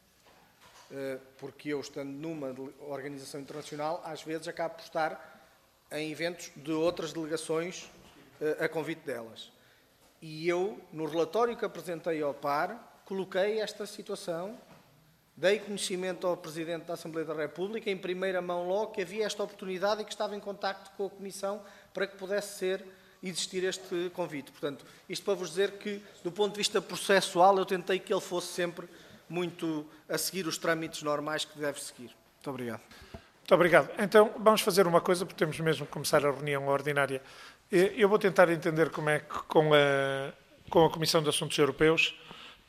Porque eu, estando numa organização internacional, às vezes acabo por estar em eventos de outras delegações a convite delas. E eu, no relatório que apresentei ao Par, coloquei esta situação, dei conhecimento ao Presidente da Assembleia da República, em primeira mão logo, que havia esta oportunidade e que estava em contacto com a Comissão para que pudesse existir este convite. Portanto, isto para vos dizer que, do ponto de vista processual, eu tentei que ele fosse sempre muito a seguir os trâmites normais que deve seguir. Muito obrigado. Muito obrigado. Então, vamos fazer uma coisa, porque temos mesmo que começar a reunião ordinária. Eu vou tentar entender como é que, com a Comissão de Assuntos Europeus,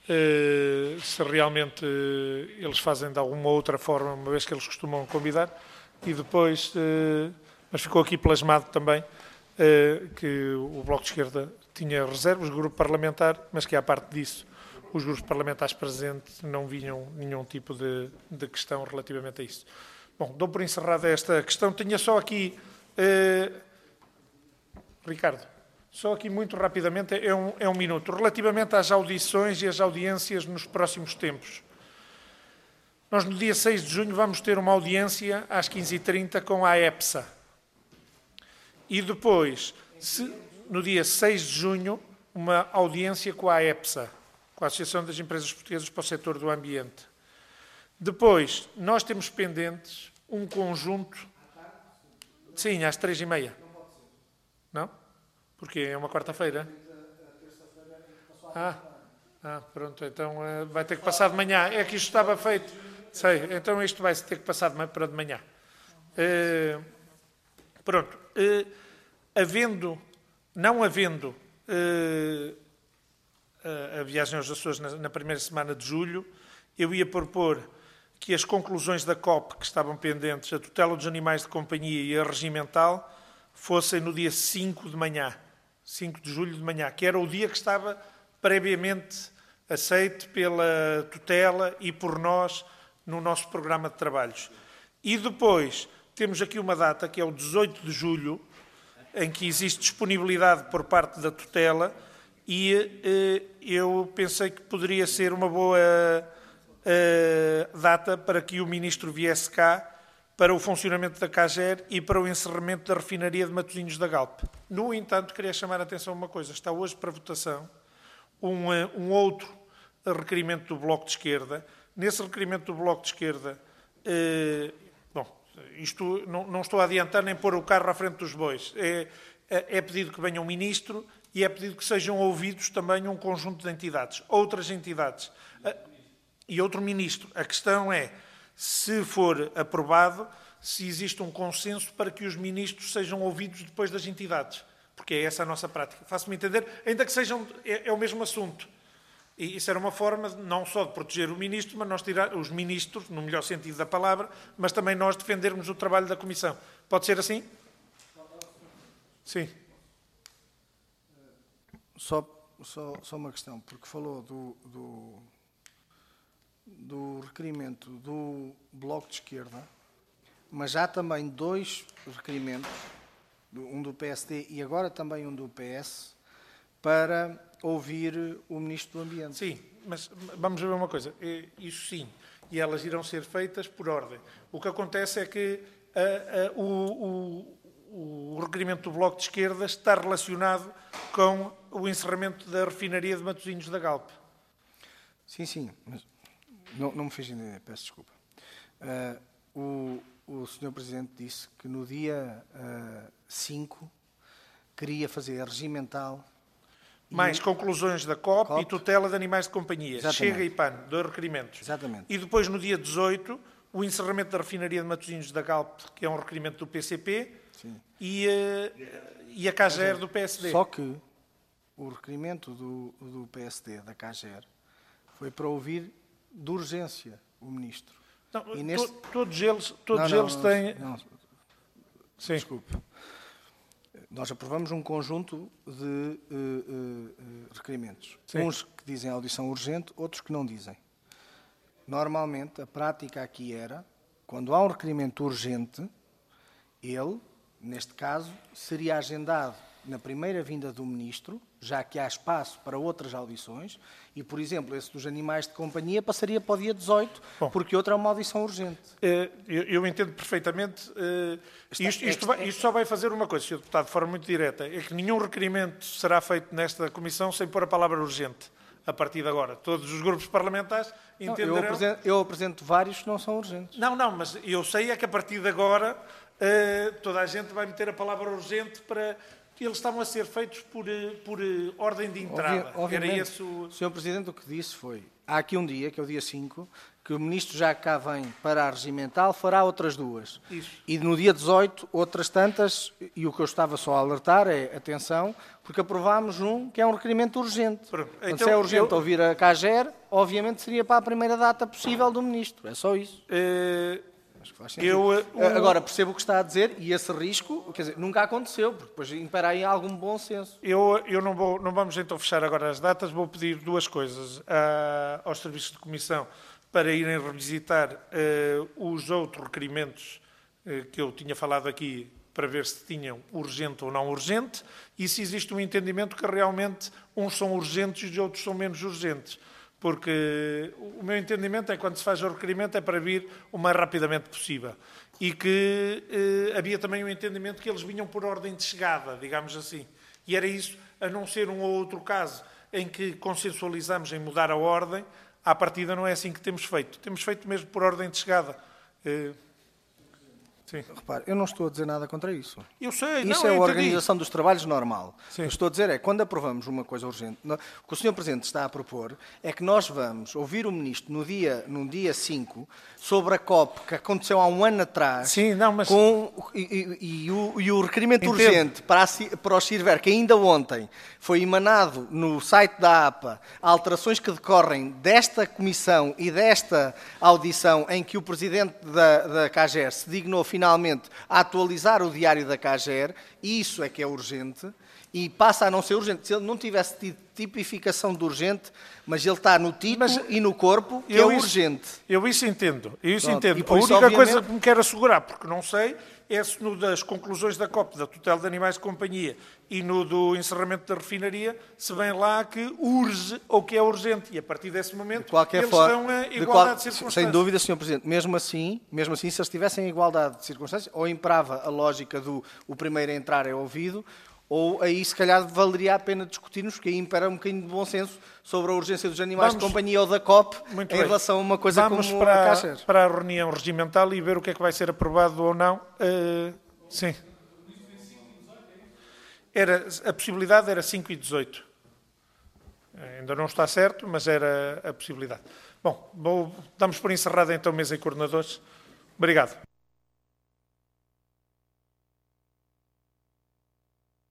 se realmente eles fazem de alguma outra forma, uma vez que eles costumam convidar, e depois, mas ficou aqui plasmado também, que o Bloco de Esquerda tinha reservas, o grupo parlamentar, mas que, à parte disso, os grupos parlamentares presentes não vinham nenhum tipo de questão relativamente a isso. Bom, dou por encerrada esta questão. Tinha só aqui... Ricardo, só aqui muito rapidamente, é um minuto. Relativamente às audições e às audiências nos próximos tempos. Nós, no dia 6 de junho, vamos ter uma audiência às 15h30 com a EPSA. E depois, no dia 6 de junho, uma audiência com a EPSA, com a Associação das Empresas Portuguesas para o Setor do Ambiente. Depois, nós temos pendentes um conjunto... Sim, às 3h30. Não? Porquê? É uma quarta-feira? Pronto, então vai ter que passar de manhã. É que isto estava feito. Sei, então isto vai ter que passar para de manhã. Pronto. Não havendo a viagem aos Açores na primeira semana de julho, eu ia propor que as conclusões da COP que estavam pendentes, a tutela dos animais de companhia e a regimental, fossem no dia 5 de manhã, 5 de julho de manhã, que era o dia que estava previamente aceito pela tutela e por nós no nosso programa de trabalhos. E depois temos aqui uma data, que é o 18 de julho, em que existe disponibilidade por parte da tutela e eu pensei que poderia ser uma boa data para que o Ministro viesse cá para o funcionamento da CAGER e para o encerramento da refinaria de Matosinhos da Galp. No entanto, queria chamar a atenção a uma coisa. Está hoje para votação um outro requerimento do Bloco de Esquerda. Nesse requerimento do Bloco de Esquerda, isto não estou a adiantar nem pôr o carro à frente dos bois. É pedido que venha um Ministro e é pedido que sejam ouvidos também um conjunto de entidades, outras entidades e outro Ministro. A questão é, se for aprovado, se existe um consenso para que os ministros sejam ouvidos depois das entidades. Porque é essa a nossa prática. Faço-me entender, ainda que sejam... É o mesmo assunto. E isso era uma forma não só de proteger o ministro, mas nós tirar os ministros, no melhor sentido da palavra, mas também nós defendermos o trabalho da Comissão. Pode ser assim? Sim. Só uma questão, porque falou do requerimento do Bloco de Esquerda, mas há também dois requerimentos, um do PSD e agora também um do PS, para ouvir o Ministro do Ambiente. Sim, mas vamos ver uma coisa. Isso sim, e elas irão ser feitas por ordem. O que acontece é que o requerimento do Bloco de Esquerda está relacionado com o encerramento da refinaria de Matosinhos da Galp. Sim, mas não me fez entender, peço desculpa. O Sr. Presidente disse que no dia 5 queria fazer regimental... Mais conclusões da COP e tutela de animais de companhia. Exatamente. Chega e PAN, dois requerimentos. Exatamente. E depois, no dia 18, o encerramento da refinaria de Matosinhos da Galp, que é um requerimento do PCP, e a CAGER do PSD. Só que o requerimento do PSD, da CAGER, foi para ouvir de urgência o Ministro. Não, e todos eles têm... Sim. Desculpe. Nós aprovamos um conjunto de requerimentos. Sim. Uns que dizem audição urgente, outros que não dizem. Normalmente, a prática aqui era, quando há um requerimento urgente, ele, neste caso, seria agendado na primeira vinda do Ministro, já que há espaço para outras audições, e, por exemplo, esse dos animais de companhia passaria para o dia 18, porque outra é uma audição urgente. Eu entendo perfeitamente. Isto só vai fazer uma coisa, Sr. Deputado, de forma muito direta, é que nenhum requerimento será feito nesta Comissão sem pôr a palavra urgente, a partir de agora. Todos os grupos parlamentares entenderão... Eu apresento vários que não são urgentes. Não, mas eu sei é que a partir de agora toda a gente vai meter a palavra urgente para... Eles estavam a ser feitos por ordem de entrada. Obviamente, era esse o... Sr. Presidente, o que disse foi, há aqui um dia, que é o dia 5, que o Ministro já cá vem para a regimental, fará outras duas. Isso. E no dia 18, outras tantas, e o que eu estava só a alertar é, atenção, porque aprovámos um que é um requerimento urgente. Então, se é urgente ouvir a CAGER, obviamente seria para a primeira data possível do Ministro. É só isso. Acho que faz sentido. Eu, Agora, percebo o que está a dizer e esse risco, quer dizer, nunca aconteceu, porque depois impera aí algum bom senso. Eu não vamos então fechar agora as datas, vou pedir duas coisas aos serviços de comissão para irem revisitar os outros requerimentos que eu tinha falado aqui, para ver se tinham urgente ou não urgente, e se existe um entendimento que realmente uns são urgentes e outros são menos urgentes. Porque o meu entendimento é que quando se faz o requerimento é para vir o mais rapidamente possível. E que havia também um entendimento que eles vinham por ordem de chegada, digamos assim. E era isso, a não ser um ou outro caso em que consensualizamos em mudar a ordem, à partida não é assim que temos feito. Temos feito mesmo por ordem de chegada. Sim. Repare, eu não estou a dizer nada contra isso. Eu sei, Isso não, é a eu organização dos trabalhos normal. Sim. O que estou a dizer é que quando aprovamos uma coisa urgente, o que o Sr. Presidente está a propor é que nós vamos ouvir o Ministro no dia 5 sobre a COP que aconteceu há um ano atrás. Sim, não, mas... E o requerimento Entendo. urgente para o CIRVER, que ainda ontem foi emanado no site da APA, alterações que decorrem desta comissão e desta audição em que o Presidente da CAGER se dignou finalmente a atualizar o diário da CAGER, isso é que é urgente, e passa a não ser urgente. Se ele não tivesse tido tipificação de urgente, mas ele está no título e no corpo, que é urgente. Eu isso entendo. E A por isso, única coisa obviamente, que me quero assegurar, porque não sei, é se no das conclusões da COP, da tutela de animais de companhia, e no do encerramento da refinaria, se vem lá que urge ou que é urgente. E a partir desse momento, eles estão em igualdade de circunstâncias. Sem dúvida, Sr. Presidente. Mesmo assim, se eles estivessem em igualdade de circunstâncias, ou imperava a lógica do o primeiro a entrar é ouvido, ou aí se calhar valeria a pena discutirmos, porque aí impera um bocadinho de bom senso sobre a urgência dos animais de companhia ou da COP em relação a uma coisa como a CAGER. Para a reunião regimental e ver o que é que vai ser aprovado ou não. Sim. A possibilidade era 5 e 18. Ainda não está certo, mas era a possibilidade. Bom, damos por encerrada então a mesa e coordenadores. Obrigado.